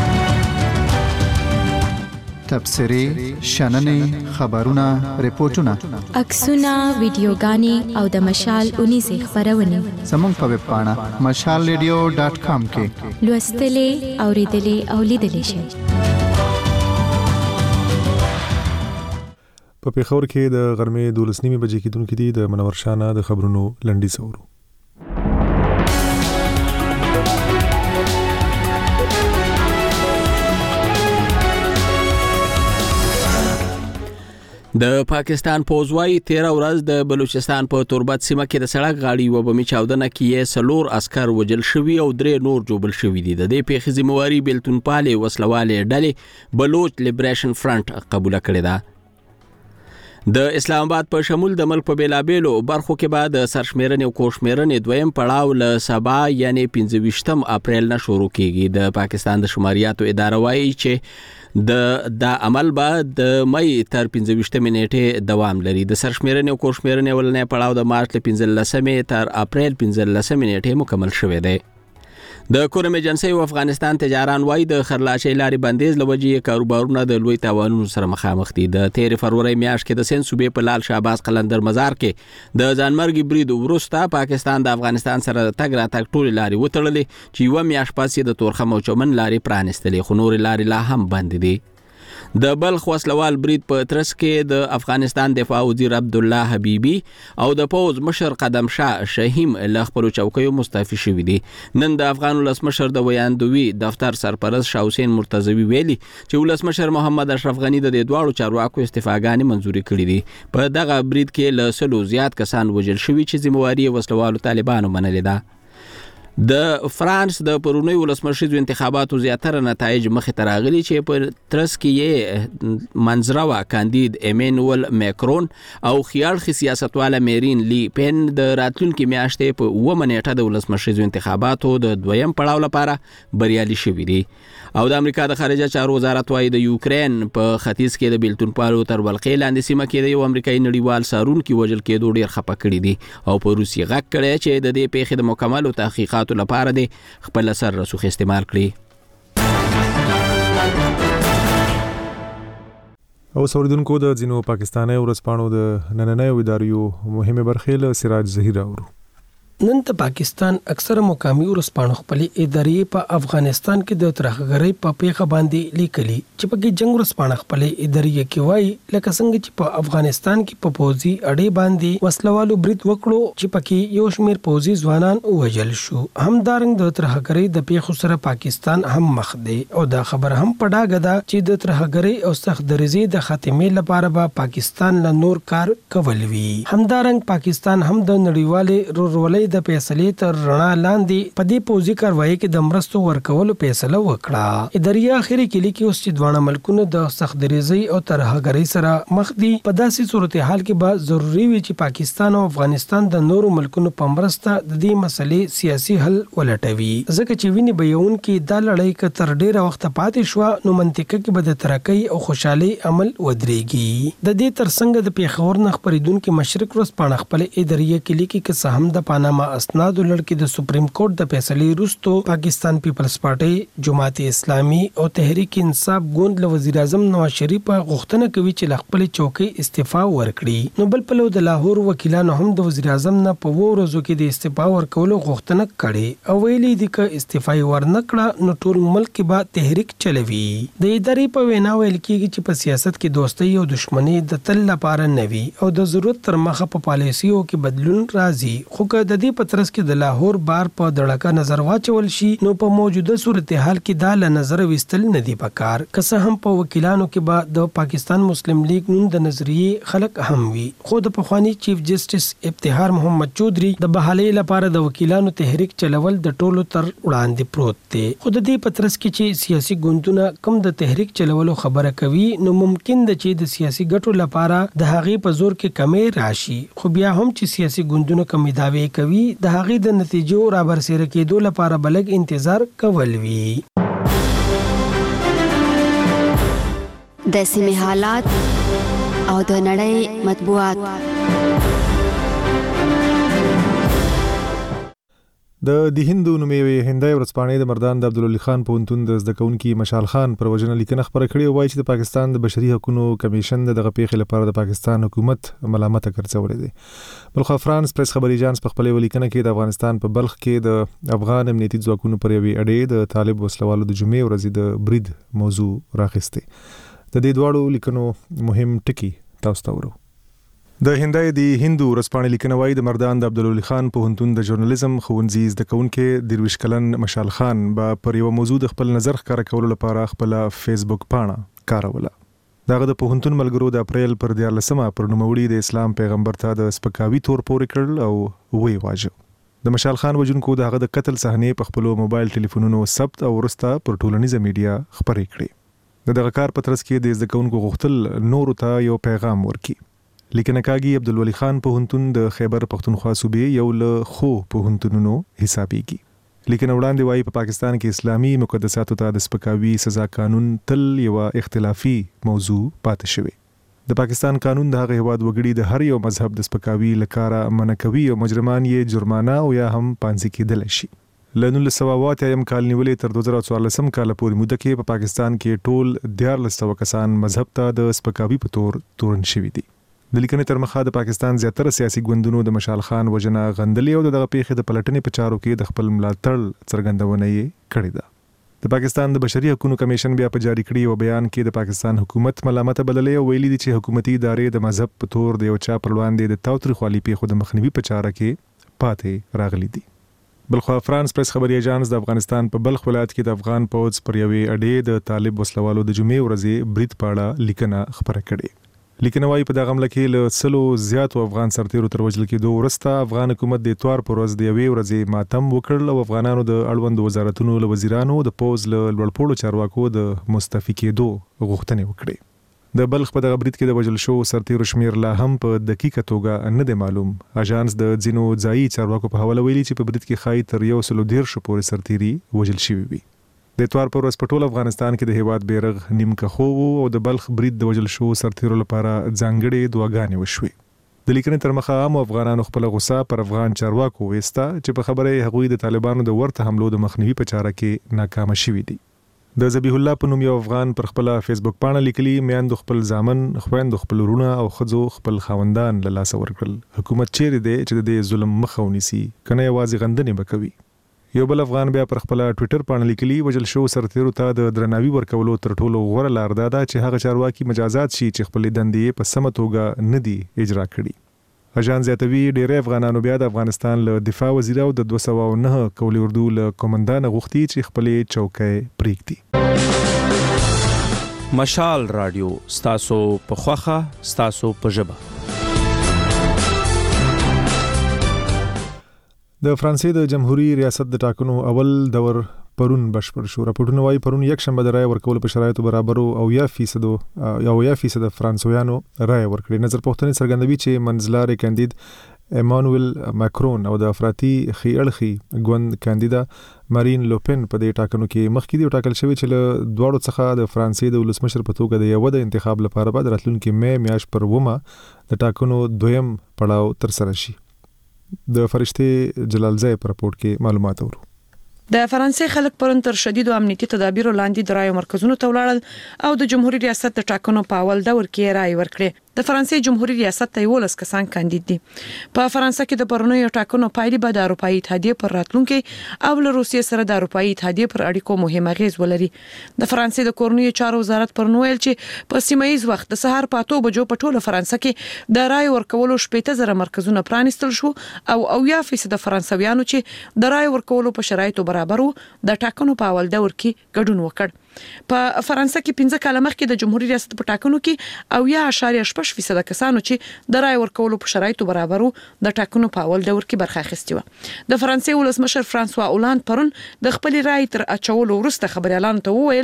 تبصرې، شننې، خبرونه، ریپورتونه، عکسونه، ویډیوګانې او د مشال 19 خبرونه زموږ په ویب پاڼه mashalradio.com کې لوستلې، اوریدلې او لیدلې شئ. په پیښور کې د غرمې 12:30 بجې کېدونکې دي د منور شانه د خبرونو لنډي سورو. د پاکستان پوځوي 13 ورځ د بلوچستان په توربت سیمه کې د سړک غاړې و بمي چاودنه کې 4 عسكر وجل شوي او 3 نور جوبل شوي دي. د دې پیښې ذمہواری بلتون پالي وسلواله ډلې بلوچ لیبریشن فرنٹ قبول کړې ده. د اسلام آباد په شمول د ملک په بیلابېلو برخو کې بعد سرشمیرنې او کوشمیرنې دویم پړاو له سبا یعنی 25 اپریل نه شروع کیږي. د پاکستان د شماریاتو اداره وایي چې د عمل بعد د مې تر 25 نیټه دوام لري. د سرشمیرنې او کوشمیرنې ولنې پړاو د مارچ له 15 تر اپریل 15 نیټه مکمل شوی دی. د کورم ایجنسی او افغانستان تجاران وای د خرلاشي لارې بندیز لوجې کاروبارونه د لوی تاوانونو سره مخامخ دي. د 13 فروری میاشت کې د سند صوبې په لال شهباز قلندر مزار کې د ځانمرګي برید وروسته پاکستان د افغانستان سره تګ راتګ ټول لارې وتړلې چې یو میاشت پاسې د تورخم او چمن لارې پرانستلې، خو نور لارې لا هم بند دي. د بلخ وسلوال برید په ترڅ کې د افغانستان دفاع وزیر عبد الله حبیبی او د پوز مشر قدم شاه شهیم له خپل چوکیو مستعفي شوی دي. نن د افغان ولسمشر د ویاندوی دفتر سرپرست شاه حسین مرتضوی ویلي چې ولسمشر محمد اشرف غنی د دواړو چارواکو استعفاګانې منزوري کړې دي. په دغه برید کې له 100 زیات کسان وژل شوي چې ذمہواری وسلوالو طالبانو منلې ده. د فرانس د پرونی ولسمشریزو انتخاباتو زیاتره نتایج مخې ته راغلي چې په ترڅ کې یې منځروا کاندید ایمانوئل ماکرون او خیالخي سیاستواله میرین لی پین د راتلونکي میاشتې په 9 نیټه د ولسمشریزو انتخاباتو د دویم پړاو لپاره بریالي شوي دي. او د امریکا د خارجه چارو وزارت وايي د یوکرين په ختیځ کې د بیلتون پالو تر ولقې لاندې سیمه کې د یو امریکایي نړیوال سارون کې وژل کېدو ډیر خپه کړي دي او په روسي غږ کړي چې د دې پیښې د مکمل تحقیقاتو لپاره د خپل سر رسوخ استعمال کړي. او سوریدونکو د ځینو پاکستاني ورځپاڼو د نننۍ اداریو مهمه برخې له سراج زهیر اورو. نن د پاکستان اکثره مقامي ورځپاڼو خپل ادارې په افغانستان کې د ترهګرۍ په پیښه باندې لیکلي چې په کې جنگ ورځپاڼه خپل ادارې کې وایي لکه څنګه چې په افغانستان کې په پوځي اډې باندې وسلوالو برید وکړو چې پکې یو شمېر پوځي ځوانان وژل شو. همدارنګ د ترهګرۍ د پیښو سره پاکستان هم مخ دی او دا خبر هم په ډاګه ده چې د ترهګرۍ او سخت دریزي د خاتمې لپاره به پاکستان له نور کار کول وی. همدارنګ پاکستان هم د نړیوالې رورولۍ د فیصلې تر رڼا لاندې په دې پوځي کاروایی کې د مرستو ورکولو فیصله وکړه. ادارې اخري کې لیکي اوس چې دوه ملکونه د سخت دریزي او ترهګرۍ سره مخ دي. په داسې صورتحال کې به ضروری وي چې پاکستان او افغانستان د نورو ملکونو په مرسته د دې مسلې سیاسي حل ولټوي. ځکه چې ویني بیون کې د لړۍ ک تر ډیره وخت پاتې شو نو منطقه کې به د ترقۍ او خوشحالي عمل ودرېږي. د دې ترڅنګ د پیښور نه خبرېدونکو مشرق ورځپاڼه خپل ادارې کې لیکي چې سهم د پاناما اسناد لړ د سپریم کورټ د فیصلې وروسته پاکستان پیپلز پارټي، جماعت اسلامي او تحریک انصاف ګوند له وزیر اعظم نواز شریف غوښتنه کوي چې خپل چوکۍ استعفا ورکړي. نو بل په لور د لاهور وکیلانو هم د وزیر اعظم نه په ورځو کې د استعفا ورکولو غوښتنه کړې او ویلي دي چې استعفا ورنکړه نو ټول ملک کې به تحریک چلوي. د ادارې په وینا ویل کېږي چې په سیاست کې دوستۍ او دښمنۍ د تل لپاره نه وي او د ضرورت تر مخه په پالیسیو کې بدلون راځي. خو که د دې پترس کې د لاهور بار په دړکه نظر واچول شي نو په موجوده صورتحال کې دا له نظر وستل نه دی پکار. که څه هم په وکیلانو کې به د پاکستان مسلم لیگ نون د نظریه خلق هم وي خو د پخوانی چیف جسټس افتخار محمد چودھری د بحالۍ لپاره د وکیلانو تحریک چلول د ټولو تر وړاندې پروت دی. خو د دې پترس کې چې سیاسي ګوندونه کم د تحریک چلولو خبره کوي نو ممکن ده چې د سیاسي ګټو لپاره د هغې په زور کې کمې راشي. خو بیا هم چې سیاسي ګوندونه کمی داوی کوي د هغې د نتیجو را برسېره کېدو لپاره بلګ انتظار کول وی. د سیمې حالات او د نړۍ مطبوعات. د هندو نومې هندای ورځپاڼې د مردان د عبدالولي خان پوهنتون د زده کوونکي مشال خان پر وژنه لیکنه خپره کړې او وایي چې د پاکستان د بشري حقوقو کمیشن دغه پیښې لپاره د پاکستان حکومت ملامت ګرځولې ده. بلخو فرانس پریس خبري ایجانس په خپل ولیکنه کې د افغانستان په بلخ کې د افغان امنیتي ځواکونو پر یوې اډې د طالب وسلوالو د جمعې ورځې د برید موضوع راخسته. د دې دواړو لیکنو مهم ټکي تاسو ته ورو. د هندای د هندو ورځپاڼې لیکنه وايي د مردان د عبدالولي خان پوهنتون د ژورنالیزم ښوونځي زده کوونکي 23 کلن مشال خان به پر یو موضوع د خپل نظر ښکاره کولو لپاره خپل فیسبوک پاڼه کاروله. دغه د پوهنتون ملګرو د اپریل پر 14 پر نوموړي د اسلام پیغمبر ته د سپکاوي تور پورې کړل او وی واجه. د مشال خان وجونکو دغه د قتل صحنې په خپل موبایل ټلیفونونو ثبت او ورسته پر ټولنیزه میډیا خبرې کړې. دغه کار په ترڅ کې د زده کوونکو غوښتل نورو ته یو پیغام ورکړي. لیکنه کاږي عبدالولي خان پوهنتون د خیبر پختونخوا صوبې یو له خو پوهنتونونو حسابيږي. لیکنه وړاندې وايي په پاکستان کې اسلامي مقدساتو ته د سپکاوي سزا قانون تل یو اختلافي موضوع پاتې شوی. د پاکستان قانون د هغه هواد وګړي د هر یو مذهب د سپکاوي لکاره منع کوي او مجرمان یې جرمانه او یا هم پانسي کېدل شي. له 1980 کال نیولې تر 2014 کال پورې موده کې په پاکستان کې ټول 1400 کسان مذهب ته د سپکاوي په تور تورن شوي دي. د لیکنې تر مخه د پاکستان زیاتره سیاسي ګوندونو د مشال خان وژنه غندلې او دغه پیښې د پلټنې په چارو کې د خپل ملاتړ څرګندونه یې کړې ده. د پاکستان د بشري حقوقو کمیشن بیا په جاری کړی او بیان کې د پاکستان حکومت ملامت بللې او ویلي دي چې حکومتي ادارې د مذهب په تور د یو چا پر وړاندې د تاوتریخوالي پیښو د مخنیوي په چاره کې پاتې راغلي دي. بلخو فرانس پریس خبري ایجانس د افغانستان په بلخ ولایت کې د افغان پوځ پر یوې اډې د طالب وسلوالو د جمعې ورځې برید پاړه لیکنه خبره کړې. لیکنه وايي په دغه حمله کې له 100 زیاتو افغان سرتیرو تر وژل کېدو وروسته افغان حکومت د اتوار پر ورځ د یوې ورځې ماتم وکړ او افغانانو د اړوند وزارتونو له وزیرانو د پوز له لوړپوړو چارواکو د مستعفي کېدو غوښتنې وکړې. د بلخ په دغه برید کې د وژل شو سرتیرو شمیر لا هم په دقیقه توګه نه دی معلوم. اژانس د ځینو ځایي چارواکو په حواله ویلي چې په برید کې خای تر 113 پورې سرتیري وژل شوي وي. د اتوار پر ورځ په ټول افغانستان کې د هیواد بیرغ نیمکه خو او د بلخ برید د وژل شو سرتیرو لپاره ځانګړې دعاګانې وشوي. د لیکنې تر مخه عام افغانانو خپل غوسه پر افغان چارواکو وستا چې په خبره هغوی د طالبانو د ورته حملو د مخنیوي په چاره کې ناکام شوي دي. د ذبیح الله په نوم یو افغان پر خپل فیسبوک پاڼه لیکلي میاندو خپل ځامن خويندو خپل ورونه او خځو خپل خاوندان له لاس ورکړل. حکومت چیرې دی چې د ظلم مخه ونیسي کنه یوازې غندنې وکوي. یو بل افغان بیا پر خپل ټوئیټر باندې لیکلي وجل شو سرتیرو ته د درناوي ورکولو تر ټولو غوړه لار ده چې هغه چارواکي مجازات شي چې خپل دندې په سمه توګه نه دي اجرا کړي. اژانس زیاتوي ډېر افغانانو بیا د افغانستان له دفاع وزیر او د 209 کولی اردو له کمانډان غوښتي چې خپل چوکۍ پریږدي. مشال رادیو ستاسو په خوخه ستاسو په ژبه. د فرانسې د جمهوریت ریاست د ټاکنو اول دور پرون بشپړ شو. راپورټونه وايي پرون یک شنبه د رای ورکول په شرایطو برابر او 0% فرانسویانو رای ورکړي. نظر پوښتنې څرګندوي چې منځلارې کاندید ایمانوئل ماکرون او د افراطي خیړخي ګوند کاندیدا مارین لوپن په دې ټاکنو کې مخکې دی ټاکل شوی چې له دواړو څخه د فرانسې د ولسمشر په توګه د یو د انتخاب لپاره بعد راتلونکي مې میاشت پر 1 د ټاکنو دویم پړاو تر سره شي. د فرشته جلالزای پر رپورت کې معلومات ورو. د فرانسې خلک پرون تر شدید امنیتي تدابیرو لاندې د رای مرکزونو ته ولاړل او د جمهوریت ریاست د ټاکنو په اول دور کې رای ورکړي. د فرانسې جمهوریت ریاست ته 11 کسان کاندید دي. په فرانسه کې د پرونیو ټاکنو پایلې به د اروپאי اتحادیه پر راتلونکي او له روسیې سره د اروپאי اتحادیه پر اړیکو مهمه غیز ولري. د فرانسې د کورنیو چارو وزارت پرون ویل چې په سیمایي وخت د سهار په 8 بجو په ټوله فرانسه کې د رای ورکولو 80,000 مرکزونه پرانیستل شو او 90% فرانسویانو چې د رای ورکولو په شرایطو برابر وو د ټاکنو په اول دور کې ګډون وکړ. په فرانسه کې 15 کال مخکې د جمهوریت ریاست په ټاکنو کې 0.8% کسانو چې د رای ورکولو په شرایطو برابر وو د ټاکنو په اول دور کې برخه اخیستې و. د فرانسې ولسمشر فرانسوا اولاند پرون د خپل رای تر اچولو وروسته خبريالانو ته وویل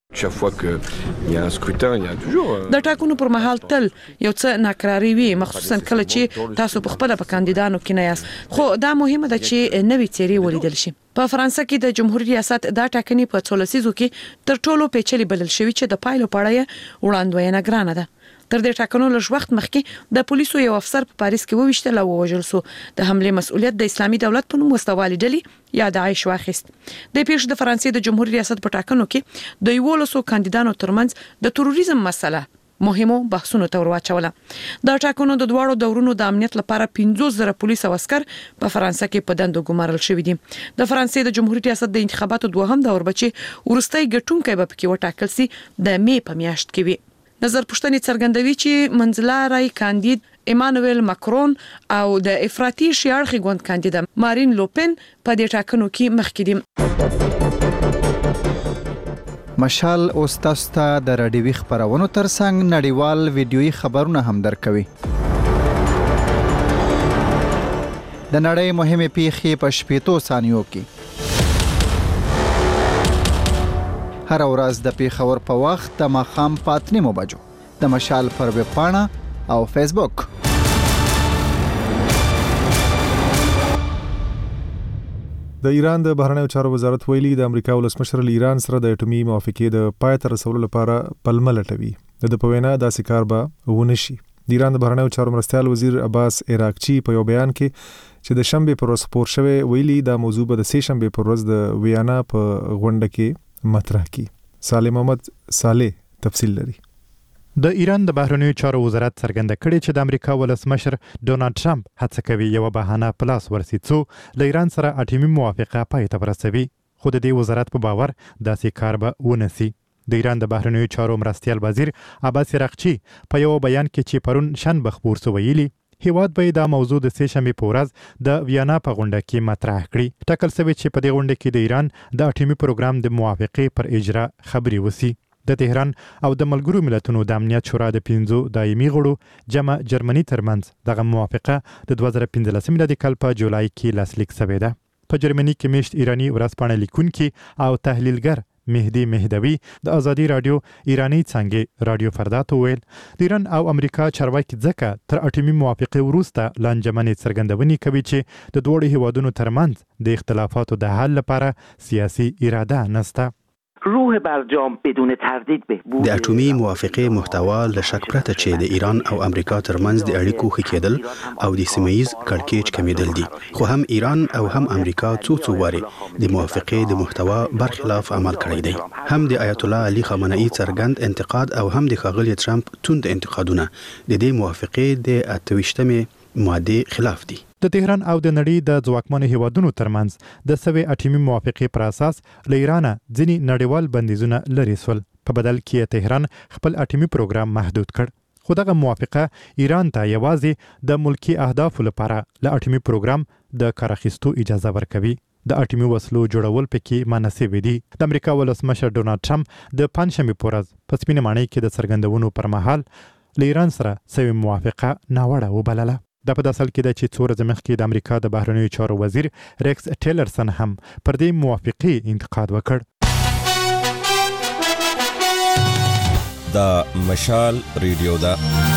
Chaque fois qu'il y a un scrutin, il y a toujours د ټاکنو پر مهال تل یو څه ناکراری وي، مخصوصا کله چې تاسو په خپل په کاندیدانو کې نه یاست، خو دا مهمه ده چې نوې څیرې ولیدل شي. په فرانسه کې د جمهوریت ریاست دا ټاکنې په 14 لسیزو کې تر ټولو پیچلې بلل شوې چې د پایلو په اړه وړاندوینه ګرانه ده. تر دې ټاکنو لږ وخت مخکې د پولیسو یو افسر په پاریس کې وویشتل او وژل شو. د حمله مسؤلیت د اسلامي دولت په نوم وسوالي ډلې یا داعش واخیست. د پیښ د فرانسې د جمهوریت ریاست په ټاکنو کې د 11 کاندیدانو ترمنځ د تروریزم مسله مهمو بحثونو ته ورواچوله. د ټاکنو د دواړو دورونو د امنیت لپاره 15,000 پولیس او عسكر په فرانسه کې په دندو ګمارل شوی دي. د فرانسې د جمهوریت ریاست د انتخاباتو دوهم دور بچي ورستۍ ګټونکې به پکې وټاکل سي د می په میاشت کې وي. نظر پوښتنې څرګندوي چې منځلاري کاندید ایمانوئل ماکرون او د افراطي شیاړخي ګوند کاندید مارین لوپن په دې ټاکنو کې مخکې دي. مشال اوس تاسو ته د رادیوي خبرونو ترڅنګ نړیوال ویډیويي خبرونه هم درکوي. د نړۍ مهمه پیښې په 15 ثانیو کې. هر ورځ د پیښور په وخت د ماښام 5:30 بجو د مشال پر ویب پاڼه او فیسبوک. د ایران د بهرنیو چارو وزارت ویلي د امریکا ولسمشر له ایران سره د اټومي موافقې د پای ته رسولو لپاره پلمه لټوي. د په وینا داسې کار به ونه شي. د ایران د بهرنیو چارو مرستیال وزیر عباس عراقچی په یو بیان کې چې د شنبه پر ورځ خبر شوی ویلي د موضوع به د سه شنبه پر ورځ د ویانا په غونډه کې مطرح کی. صالح محمد صالح تفصیل لري. د ایران د بهرنیو چارو وزارت څرګنده کړې چې د امریکا ولسمشر ډونالد ټرمپ هڅه کوي یو بهانه پلاس ورسي څو له ایران سره اټومي موافقه پای ته ورسوي، خو د دې وزارت په باور داسې کار به ونسي. د ایران د بهرنیو چارو مرستیال وزیر عباس عراقچی په یو بیان کې چې پرون شنبه خبر شو ویلي هیواد به دا موضوع د سه شنبه په ورځ د ویانا په غونډه کې مطرح کړي. ټاکل شوی چې په دې غونډه کې د ایران د اټومي پروګرام د موافقې پر اجرا خبري وسی. د تهران او د ملګرو ملتونو د امنیت شورا د 15 دایمي غړو جمع جرمني ترمنځ دغه موافقه د 2015 میلادي کال په جولای کې لاسلیک شوې ده. په جرمني کې میشت ایرانی ورځپاڼه لیکونکي او تحلیلګر مهدی مهدوی د ازادي رادیو ایرانی څنګه رادیو فردا ته ویل د ایران او امریکا چارواکي ځکه تر اټومي موافقه وروسته لانجمنې څرګندونې کوي چې د دوه هیوادونو ترمنځ د اختلافاتو د حل لپاره سیاسي اراده نشته. روح برجام بدون تردید بهبود د اټومي موافقه محتوا له شک پرته چې د ایران او امریکا ترمنځ د اړیکو ښه کېدل او د سیمه‌ییز کړکېچ کمیدل دي، خو هم ایران او هم امریکا څو واري د موافقه د محتوا برخلاف عمل کړی دی. هم د آیت الله علي خامنه‌ای څرګند انتقاد او هم د ښاغلي ټرمپ توند انتقادونه د دې موافقه د 28مې ماده خلاف دي. د تهران او د نړۍ د ځواکمنو هیوادونو ترمنځ د سوي اټومي موافقه پر اساس له ایران ځینی نړیوال بندیزونه لري سول. په بدل کې تهران خپل اټومي پروګرام محدود کړ. خو دغه موافقه ایران ته یوازې د ملکی اهدافو لپاره له اټومي پروګرام د کار اخیستو اجازه ورکوي. د اټومي وسلو جوړول پکې مناسب دي. د امریکا ولسمشر ډونالد ټرمپ د پنځشنبه په ورځ په سپینه ماڼۍ کې د څرګندونو پر مهال له ایران سره سوي موافقه ناوړه وبلله. د په داسل کې د چې څو ورځې مخکې د امریکا د بهرنیو چارو وزیر ریکس ټیلرسن هم پر دې موافقه انتقاد وکړ. دا مشال ریډیو دا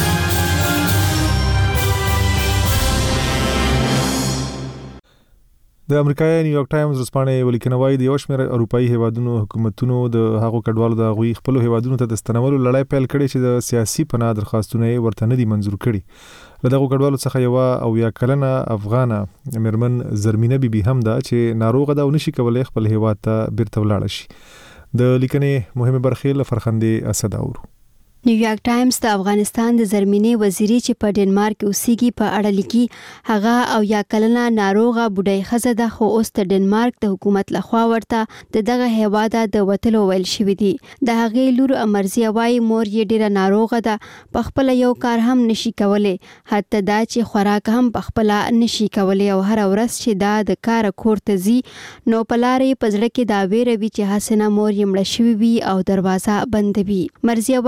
د امریکایي نیویارک ټایمز ورځپاڼې ولیکنوي د یو شمېر اروپאי هیوادونو حکومتونو د هغو کډوالو د غوي خپل هیوادونو ته د ستنولو لړۍ پیل کړې چې د سیاسي پناه درخواستونه ورته نه دي منزور کړي. له دغو کډوالو څخه یو او یا کلنه افغانه مرمن زرمینه بیبي هم ده چې ناروغه ده او نشي کولای خپل هیواد ته بیرته ولاړ شي. د لیکنې مهمه برخې له فرخندې اسد اورو. نیویارک ټایمز د افغانستان د زرمینې وزیري چې په ډنمارک اوسېږي په اړه لیکي هغه او یا کلنه ناروغه بډای ښځه ده، خو اوس د ډنمارک د حکومت لخوا ورته د دغه هیواده د وتلو ویل شوی دی. د هغې لور مرزیه وایي مور یې ډیره ناروغه ده، په خپل یو کار هم نشي کولی، حتی دا چې خوراک هم په خپل نشي کولی او هر ورځ چې دا د کار کور ته ځي نو په لارې په زړه کې دا ویره وي چې حسنه مور یې مړه شوې وي او دروازه بندوي. مرزیه وایي دوی د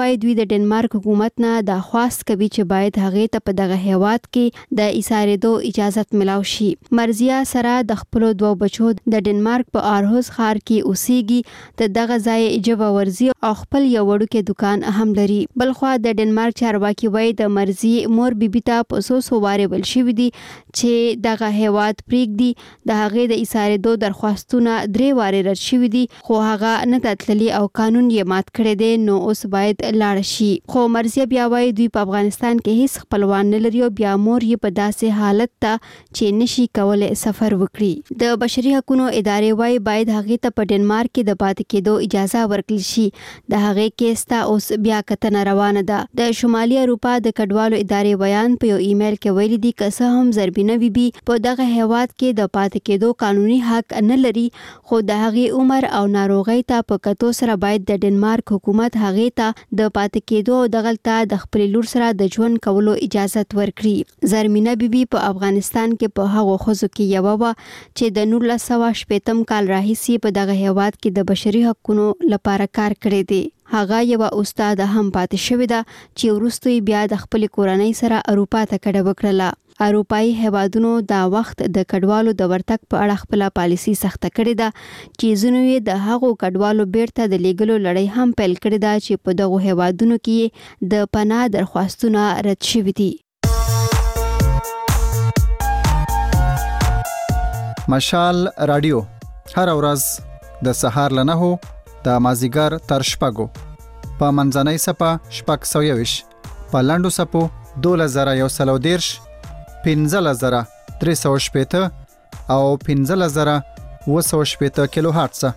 د ډنمارک حکومت نه د خواست کوي چې باید هغه ته په دغه هیواد کې د ایساریدو اجازه ملاو شي. مرزیا سره د خپل دوه بچو د ډنمارک په آرهوز ښار کې اوسېږي. د دغه ځای جبه ورزي او خپل یو وړوکی دکان هم لري. بلخوا د ډنمارک چارواکي وایي د مرزي مور بیبي ته په سو واره بل شوی دي چې دغه هیواد پریږدي. د هغې د ایساریدو درخواستونه 3 واره رد شوي دي خو هغه نه تتللي او قانون یې مات کړی دی، نو اوس باید لاړ شي. خو مرزیه بیا وایي دوی په افغانستان کې هیڅ خپلوان نه لري او بیا مور یې په داسې حالت ته چې نشي کولای سفر وکړي. د بشري حقوقو ادارې وایي باید هغې ته په ډنمارک کې د پاتې کېدو اجازه ورکړل شي. د هغې کیس ته اوس بیا کتنه روانه ده. د شمالي اروپا د کډوالو ادارې بیان په یو ایمیل کې ویلي دي که څه هم زربینه بیبي په دغه هیواد کې د پاتې کېدو قانوني حق نه لري، خو د هغې عمر او ناروغۍ ته په کتو سره باید د ډنمارک حکومت هغې ته د پاتې کېدو او دغلته د خپل لور سره د ژوند کولو اجازه ورکړي. زرمینه بیبي په افغانستان کې په هغو ښځو کې یوه وه چې د 1980 کال راهیسې په دغه هیواد کې د بشري حقوقو لپاره کار کړی دی. هغه یو استاد هم پاتې شوې ده چې وروسته بیا د خپل کورنۍ سره اروپا ته کډه وکړله. اروپایي هیوادونو دا وخت د کډوالو د ورتګ په اړه خپل پالیسي سخته کړې ده چې ځینو یې د هغو کډوالو بیرته د لیږلو لړۍ هم پیل کړې ده چې په دغو هیوادونو کې د پناه درخواستونه رد شوي دي. مشال رادیو هر ورځ د سهار له 9 د مازیګر تر 6 په منځنۍ صفه 6:20 په لاندو صفو 2130 15380 او 15780 کیلو هرتز.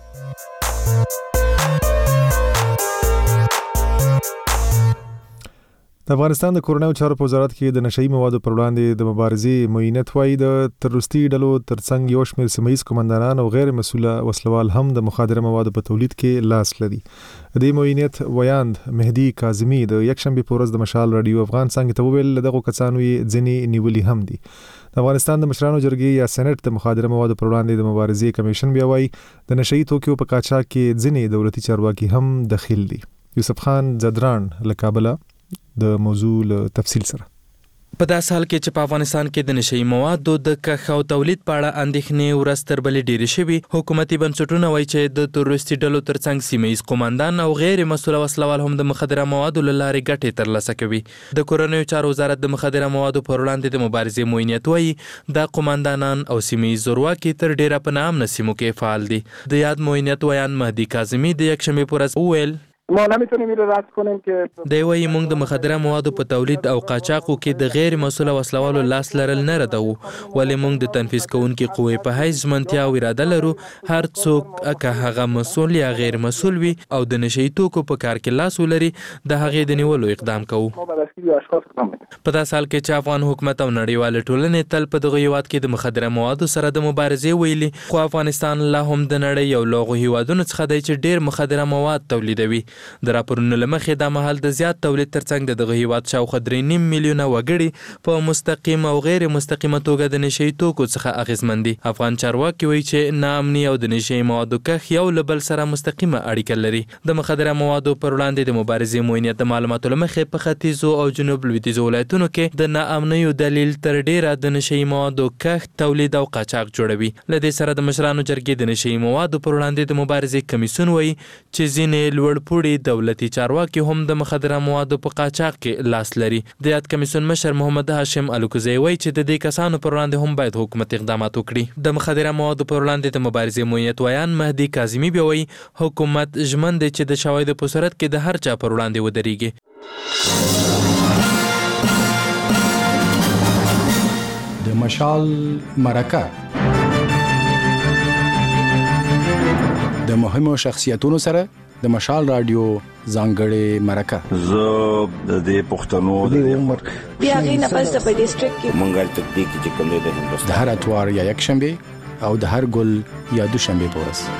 د افغانستان د کورنیو چارو په وزارت کې د نشئی موادو پر وړاندې د مبارزې معینت وایي د تروریستي ډلو ترڅنګ یو شمېر سیمه ییز کمانډانان او غیر مسؤله وسلوال هم د مخدره موادو په تولید کې لاس لري. د معینت ویاند مهدي کاظمي د یکشنبه په ورځ د مشال رادیو افغان څنګه ته ویل دغه کسانو یې ځنې نیولي هم دي. د افغانستان د مشرانو جرګې یا سېنات د مخدره موادو پر وړاندې د مبارزې کمیشن بیا وایي د نشئی توکیو په قاچاق کې ځنې دولتي چارواکي هم دخیل دي. یوسف خان زدران له کابل د موضوع له تفصیل سره. په داسې حال کې چې په افغانستان کې د نشئی موادو د کښت او تولید په اړه اندېښنې ورځ تر بلې ډېرې شوي، حکومتي بنسټونه وایي چې د تروریستي ډلو ترڅنګ سیمه ییز قوماندان او غیر مسؤله وسلوال هم د مخدره موادو له لارې ګټې ترلاسه کوي. د کورنیو چارو وزارت د مخدره موادو پر وړاندې د مبارزې معینت وایي دا قوماندانان او سیمه ییز زورواکي تر ډېره په ناامنه سیمو کې فعال دي. د یاد معینت ویان مهدي کاظمي د یکشنبه په ورځ وویل ما نمیتونیم این رو رد کنیم که دی وایي موږ د مخدره موادو په تولید او قاچاقو کې د غیر مسؤله وسلوالو لاس لرل نه ردوو، ولې موږ د تنفیذ کوونکي قوې په حیث ژمنتیا او اراده لرو. هر څوک که هغه مسؤل یا غیر مسؤل وي او د نشئی توکو په کار کې لاس ولري د هغې د نیولو اقدام کوو. په داسې حال کې چې افغان حکومت او نړیوالې ټولنې تل په دغه هیواد کې د مخدره موادو سره د مبارزې ویلي، خو افغانستان لا هم د نړۍ یو له هغو هیوادونو څخه دی چې ډېر مخدره مواد تولیدوي. د راپورونو له مخې دا مهال د زیات تولید ترڅنګ د دغه هیواد شاوخوا 3.5 میلیونه وګړي په مستقیم او غیر مستقیمه توګه د نشئی توکو څخه اغېزمن دي. افغان چارواکي وایي چې ناامني او د نشئی موادو کښت یو له بل سره مستقیمه اړیکه لري. د مخدره موادو پر وړاندې د مبارزې معینت د معلوماتو له مخې په ختیځو او جنوب لویدیځو ولایتونو کې د ناامنیو دلیل تر ډیره د نشئی موادو کښت، تولید او قاچاق جوړوي. له دې سره د مشرانو جرګې د نشئی موادو پر وړاندې د مبارزې کمیسیون وایي چې ځینې لوړپوړي دولتي چارواکي هم د مخدره موادو په قاچاق کې لاس لري. د یاد کمیسیون مشر محمد هاشم الوکوزی وایي چې د دې کسانو پر وړاندې هم باید حکومت اقدامات وکړي. د مخدره موادو پر وړاندې د مبارزې معینت ویان مهدي کاظمي بیا وایي حکومت ژمن دی چې د شواهدو په صورت کې د هر چا پر وړاندې ودرېږي. د مشال مرکه د مهمو شخصیتونو سره د مشال رادیو ځانګړې مرکه. زه د دې پښتنو د عمر بیا غینه پس په ډیسټریکټ کې مونږه تطبیق چې کوم دی د هندوستان د هر اتوار یا یک شنبه او د هر ګل یا دوشنبه په ورځ.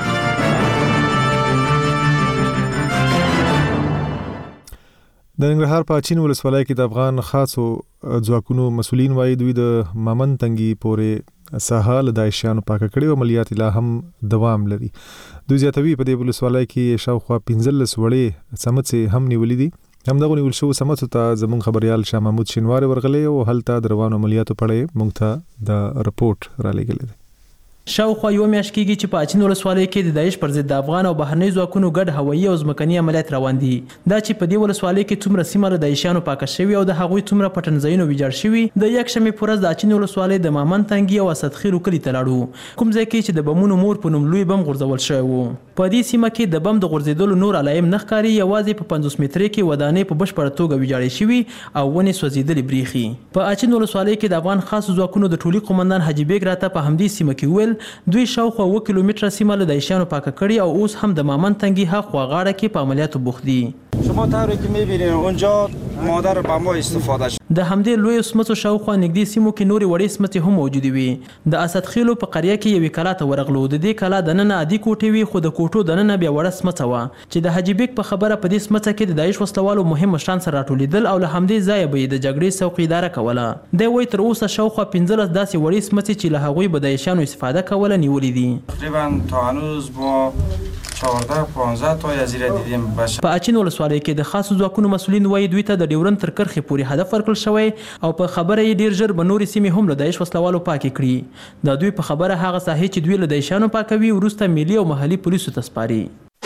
د ننګرهار په اچین ولسوالۍ کې د افغان خاصو ځواکونو مسولین وایي دوی د مامن تنګي پورې ساحه له داعشیانو پاکه کړې او عملیات لا هم دوام لري. دوی زیاتوي په دې ولسوالۍ کې شاوخوا 15 وړې څمڅې هم نیولې دي همدغه نیول شو سمته ته زمون خبريال شاه محمود شینواری ورغلی او هلته د روانو عملیاتو پړې مونږ ته د رپورت را لګل دي. شاوخوا یو میاشت کېږي چې په اچین ولسوالۍ کې د داعش پر ضد د افغان او بهرنۍ ځواکونو ګډ هوایي او ځمکني عملیات روان دي. دا چې په دې ولسوالۍ کې څومره سیمه له داعشیانو پاکه شوي او د هغوی څومره پټنځایونه ویجاړ شوي. د یکشنبې په ورځ د اچین ولسوالۍ د مامن تنګي او اسدخیلو کلي ته لاړو، کوم ځای کې چې د بمونو مور په نوم لوی بم غورځول شوی و. په دې سیمه کې د بم د غورځېدلو نور علایم نه ښکاري، یوازې په 50 مترۍ کې ودانۍ په بشپړه توګه ویجاړې شوي او ونې سوځېدلې بریښي. په اچین ولسوالۍ کې د افغان خاصو ځواکونو د ټولي قومندان حاجي بیګ راته په همدې سیمه کې ویل دوی شاوخوا 1 کیلومتر سیمه له داعشیانو پاکه کړي او اوس هم د مامن تنګي هاخوا غاړه کې په عملیاتو بوخت دي. شما طوری که می‌بینید اونجا مادر بم‌ها استفاده شد. د همدې لوی سمڅو شاوخوا نږدې سیمو کې نورې وړې سمڅې هم موجودې وي. د اسدخیلو په قریه کې یوې کلا ته ورغلو. د دې کلا دننه عادي کوټې وي، خو د کوټو دننه بیا وړه سمڅه وه چې د حاجي بیګ په خبره په دې سمڅه کې د داعش وسلوالو مهم مشران سره راټولېدل او له همدې ځایه به یې د جګړې څوکیداره کوله. دی وایي تر اوسه شاوخوا 15 داسې وړې سمڅې چې له هغوی به داعشیانو استفاده کوله نیولې دي. تقریبا تا هنوز با 14-15 تا یا زیره دیدیم باشه. په اچین ولسوالۍ کې د خاصو ځواکونو مسؤلین وایي دوی ته د ډیورند تر کرښې پورې هدف ورکړل شوی او په خبره یې ډیر ژر به نورې سیمې هم له داعش وسلوالو پاکې کړي. د دوی په خبره هغه ساحې چې دوی له داعشیانو پاکوي وروسته ملي او محلي پولیسو ته سپاري.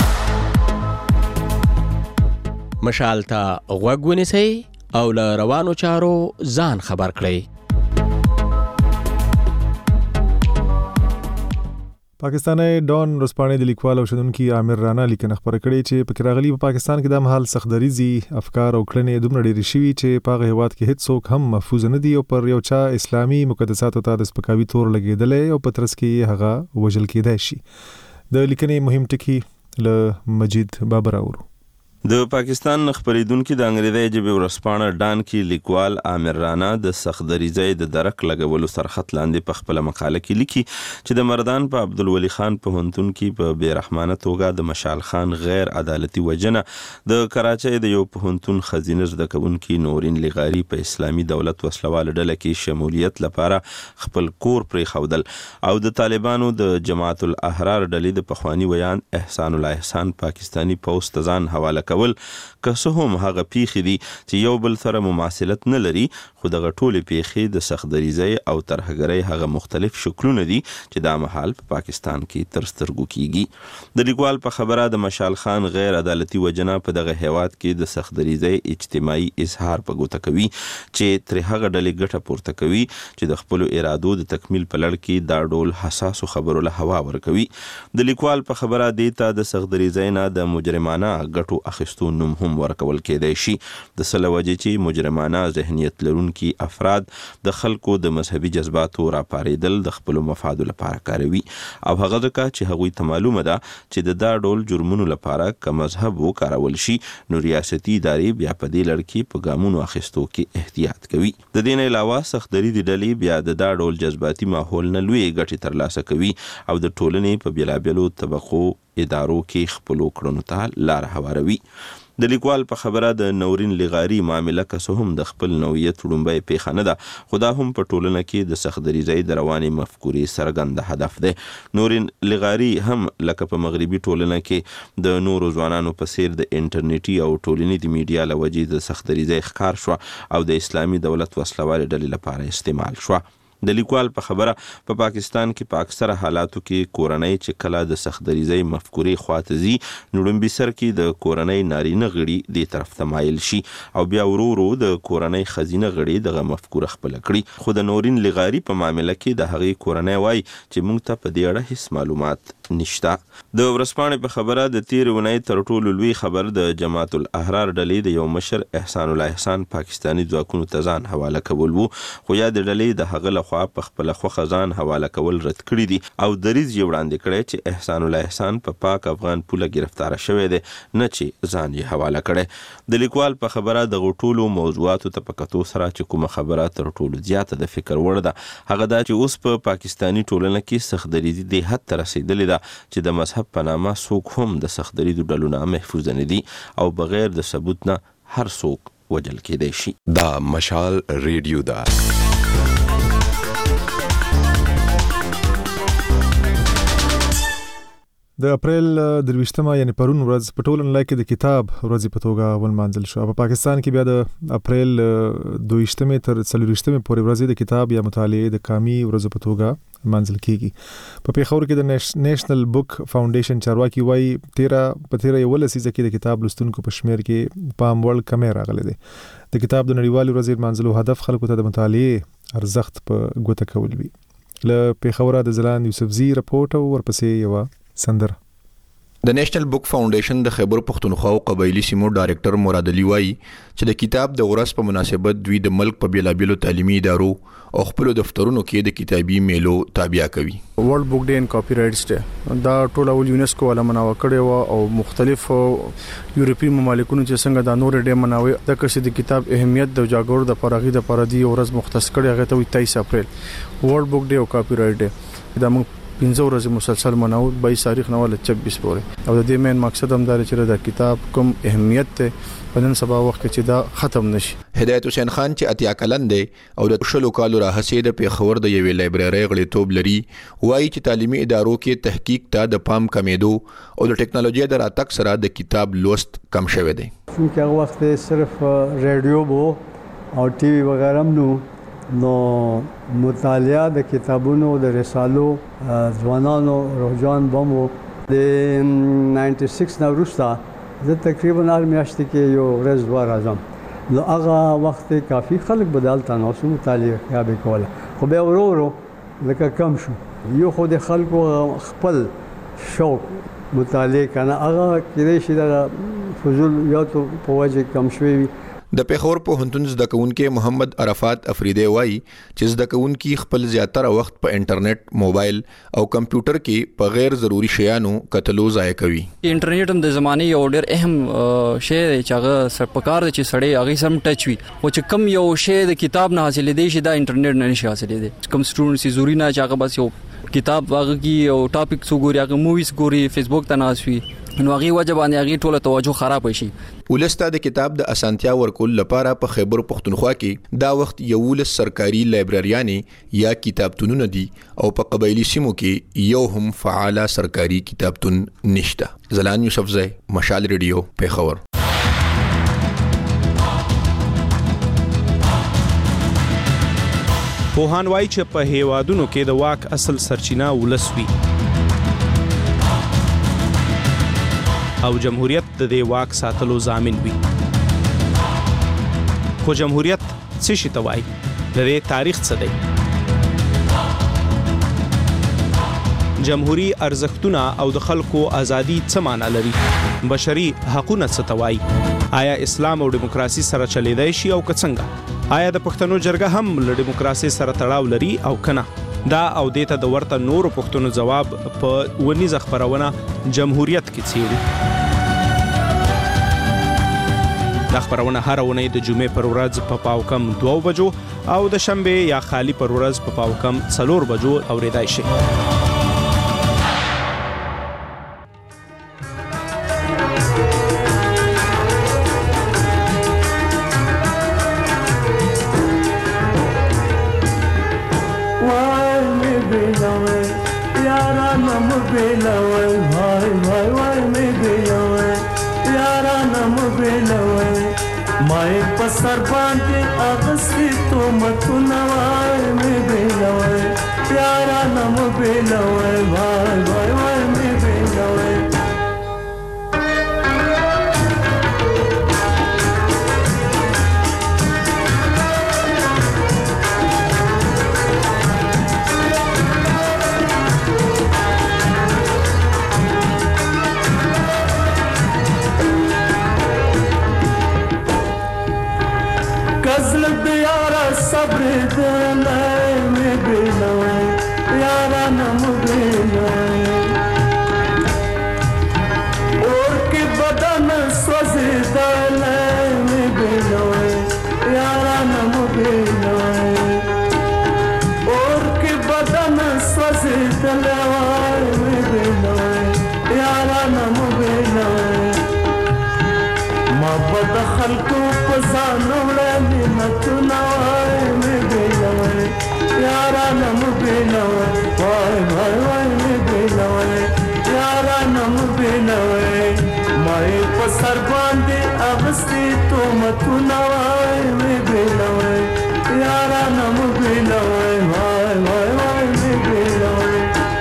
مشال ته غوږ ونیسئ او له روانو چارو ځان خبر کړئ. پاکستاني ډان رسپانې د لیکوال او شنونکي عامر رانا لیکنه خبره کړې چې په راغلي په پاکستان کې د مهال سختدریزي افکار او کړنې دومره ډېرې شوي چې په هغه هیواد کې هیڅ څوک هم محفوظ نه دي او پر یو چا اسلامي مقدساتو ته د سپکاوي تور لګېدلې او په ترڅ کې هغه وژل کېدای شي. د لیکنې مهم ټکي له مجید بابر اورو. د پاکستان خبرېدونکو د انګریزي ژبې ورسپانه ډان کې لیکوال عامر رانا د سختدریزۍ د درک لګولو سرخط لاندې په خپل مقاله کې لیکي چې د مردان په عبدالولي خان پوهنتون کې په بیرحمانه توګه د مشال خان غیر عدالتي وجنه د کراچۍ د یو پوهنتون خزینه زده کوونکي نورین لغاري په اسلامي دولت وسلوال ډله کې شمولیت لپاره خپل کور پرې خودل او د طالبانو د جماعت الاحرار ډلې د پخوانی ویان احسان الله احسان پاکستانی پوسټ ځان حواله کول که څه هم هغه پیښې دي چې یو بل سره مماثلت نه لري، خو دغه ټولې پیښې د سختدریزۍ او ترهګرۍ هغه مختلف شکلونه دي چې دا مهال په پاکستان کې تر سترګو کیږي. د لیکوال په خبره د مشال خان غیر عدالتي وجنه په دغه هیواد کې د سختدریزۍ اجتماعي اظهار په ګوته کوي چې تر هغه ډلې ګټه پورته کوي چې د خپل ارادو د تکمیل په لړ کې دا ډول حساسو خبرو له هوا ورکوي. د لیکوال په خبره دیتا د سختدریزۍ نه د مجرمانه ګټو اخیستو نوم هم ورکول کېدای شي، د سلوجې چې مجرمانه ذهنیت لرونکي افراد د خلکو د مذهبي جذباتو راپاریدل د خپل مفادو لپاره کاروي او هغه ځکه چې هغوی ته معلومه ده چې د دا ډول جرمونو لپاره که مذهب وکارول شي نو ریاستي ادارې بیا په دې لړ کې په ګامونو اخیستو کې احتیاط کوي. د دې نه علاوه سختدریزي ډلې بیا د دا ډول جذباتي ماحول نه لوی ګټې ترلاسه کوي او د ټولنې په بېلابېلو طبقو ادارو کې خپلو کړنو ته لار هواروي. د لیکوال په خبره د نورین لغاري معامله که څه هم د خپل نوعیت وړومبی پیښه نه ده، خو دا هم په ټولنه کې د سختدریزۍ د روانې مفکورې څرګند هدف دی. نورین لغاري هم لکه په مغربي ټولنه کې د نورو ځوانانو په څیر د انټرنیټي او ټولنیزې میډیا له وجې د سختدریزۍ ښکار شوه او د اسلامي دولت وسلوالې ډلې لپاره استعمال شوه. د لیکوال په خبره په پاکستان کې په اکثره حالاتو کې کورنۍ چې کله د سختدریزۍ مفکورې خواته ځي نو لومبي سر کې د کورنۍ نارینه غړي دې طرف ته مایل شي او بیا ورو ورو د کورنۍ ښځینه غړي دغه مفکوره خپله کړي. خو د نورین لغاري په معامله کې د هغې کورنۍ وایي چې موږ ته په دې اړه هیڅ معلومات نشته. د ورځپاڼې په خبره د تېرې اونۍ تر ټولو لوی خبر د جماعت الاحرار ډلې د یو مشر احسان الله احسان پاکستانی ځواکونو ته ځان حواله کول وو، خو یا د ډلې د هغه لخوا په خپله خوښه ځان حواله کول رد کړي دي او دریځ یې وړاندې کړی چې احسان الله احسان په پاک افغان پوله ګرفتاره شوی دی، نه چې ځان یې حواله کړی. د لیکوال په خبره دغو ټولو موضوعاتو ته په کتو سره چې کومه خبره تر ټولو زیاته د فکر وړ ده هغه دا چې اوس په پاکستاني ټولنه کې سختدریزي دې حد ته رسېدلې ده چې د مذهب په نامه څوک هم د سختدریزو ډلو نه محفوظ نه دي او بغیر د ثبوت نه هر څوک وجل کېدای شي. دا مشال ریډیو ده. د اپریل 23 یعنی پرون ورځ په ټول نړۍ کې د کتاب ورځ په توګه ولمانځل شو. په پاکستان کې بیا د اپریل 22 تر 24 پورې ورځ د کتاب یا مطالعې د کامي ورځ په توګه منځل کیږي. په پیښور کې د نېشنل بک فاونډیشن چارواکي وایي 13 یو لسیزه کې د کتاب لوستونکو په شمیر کې پام وړ کمی راغلی دی. د کتاب د نړیوالې ورځې منځلو هدف خلکو ته د مطالعې ارزښت په ګوته کول وي. له پیښور د زلان یوسفزي رپورټ او ورپسې یو سندره. د نېشنل بک فاونډیشن د خیبر پختونخوا او قبایلی سیمو ډایریکټر مراد علي وایي چې د کتاب د ورځ په مناسبت دوی د ملک په بیلابیلو تعلیمي ادارو او خپل دفترونو کې د کتابي میلو تابع کوي. ورلد بک ډے ان کاپی رائټس ډے دا ټول اول یونیسکو ولا مناوه کړي او مختلف یورپی ممالکونو چې څنګه د نور ډے مناوي د کسې د کتاب اهمیت د جاګور د پراغي د پردي ورځ مختص کړي هغه ته 23 اپریل ورلد بک ډے او کاپی رائټ ډے دا موږ 15 ورځې مسلسل مناو 22 تاریخ نه ول 26 پورې او د دې مین مقصد هم دا چې د کتاب کوم اهمیت ته په نن سبا وخت کې چې دا ختم نشي. هدایت حسین خان چې اتیا کلن دی او د شلو کالو راهسې د پیښور د یوې لایبرری غړیتوب لري وایي چې تعلیمي ادارو کې تحقیق ته د پام کمیدو او د ټکنالوژي د راتګ سره د کتاب لوست کم شوی دی. چې هغه وخت صرف ریډیو بو او ټي وي وغیرہ نو مطالعه د کتابونو د رسالو ځوانانو رجحان بمو د 96 نه وروسته زه تقریبا هر میاشت کې یو ورځ راځم نو هغه وخت کافي خلک بدل تناسو مطالعه به کوله خو به ورو لکه کم شو یو خو د خلکو خپل شوق مطالعه کنه هغه کېدای شي د فضول یا په وجه کم شوی. د پیښور په هنتون زده کوونکې محمد عرفات افریدی وایي چې زده کوونکي خپل زیاتره وخت په انټرنیټ موبایل او کمپیوټر کې په غیر ضروري شیانو کتلو ضایع کوي. انټرنیټ هم د زمانه یو ډېر اهم شی دی چې هغه سرپکار دی چې سړی هغه سم ټچ وي او چې کم یو شی د کتاب نه حاصلې دی چې دا انټرنیټ نه نشي حاصلې دی. کم سټوډنټس یې ضروري نه چې هغه بس یو کتاب هغه کې او ټاپک وګوري هغه موویز ګوري فیسبوک ته ناسوي نو هغه وجه باندې هغه ټوله توجه خراب شي. ولسته د کتاب د اسانتیا ورکول لپاره په خیبر پختونخوا کې دا وخت یو سرکاري لایبرریانې یا کتابتونونه دي او په قبایلی سیمو کې یو هم فعال سرکاري کتابتون نشته. زلان یوسفزی مشال ریډیو پیښور. پوهان وایي چې په هیوادونو کې د واک اصل سرچینه ولس وي او جمهوریت د دې واک ساتلو ضامن وي. خو جمهوریت څه شي ته وایي؟ د دې تاریخ څه دی؟ جمهوری ارزښتونه او د خلکو ازادي څه معنی لري؟ بشري حقوقونه څه ته وایي؟ آیا اسلام او دیموکراسي سره چلیدای شي او که څنګه؟ آیا د پښتنو جرګه هم له دیموکراسي سره تړاو لري او کنه؟ دا او دیته د ورته نورو پښتنو جواب په ونیزه خبرونه جمهوریت کې څیړي. دا خبرونه هر اونۍ د جمعې پر ورځ په پاوکم 2 بجو او د شنبه یا خالی پر ورځ په پاوکم 4 بجو اوریدای شي. سر باندې اغستی تو متونه وای مې بیلوي یارانه مو بیلوي وای وای وای مې بیلوي. صبر دلای می بینوي یارانه مو بینوي اور کې بدن سوځي دلای می بینوي یارانه مو بینوي اور کې بدن سوځي دلای می بینوي یارانه مو بینوي ما بد خلکو پسانو وړاندې متونه یارانه مو بیلوي وای وای وای مې بیلوي یارانه بیلوي مای په سر باندې اغستې تهمتونه وای مې بیلوي یارانه مو بیلوي وای وای وای مې بیلوي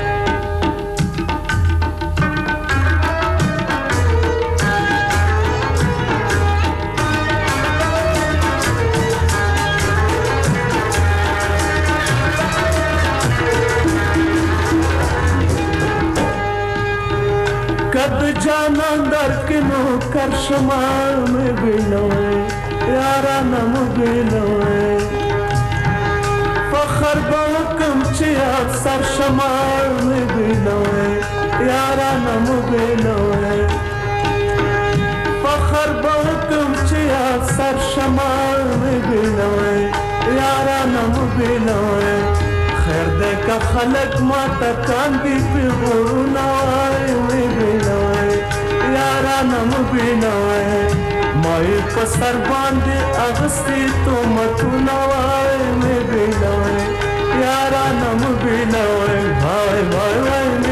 कद जाना दर के नो कर शमाल में बिलोए यारा नम बिलोए फखर बकम चिया सर शमाल में बिलोए यारा नम बिलोए फखर बकम चिया सर शमाल में बिलोए यारा नम बिलोए खैर दे का खलक माता कांदी पे गुरुना आए बिलोए यारा नम बिलोए माई पसर बांधे अगस्ती तो मतुना आए बिलोए यारा नम बिलोए भाई भाई भाई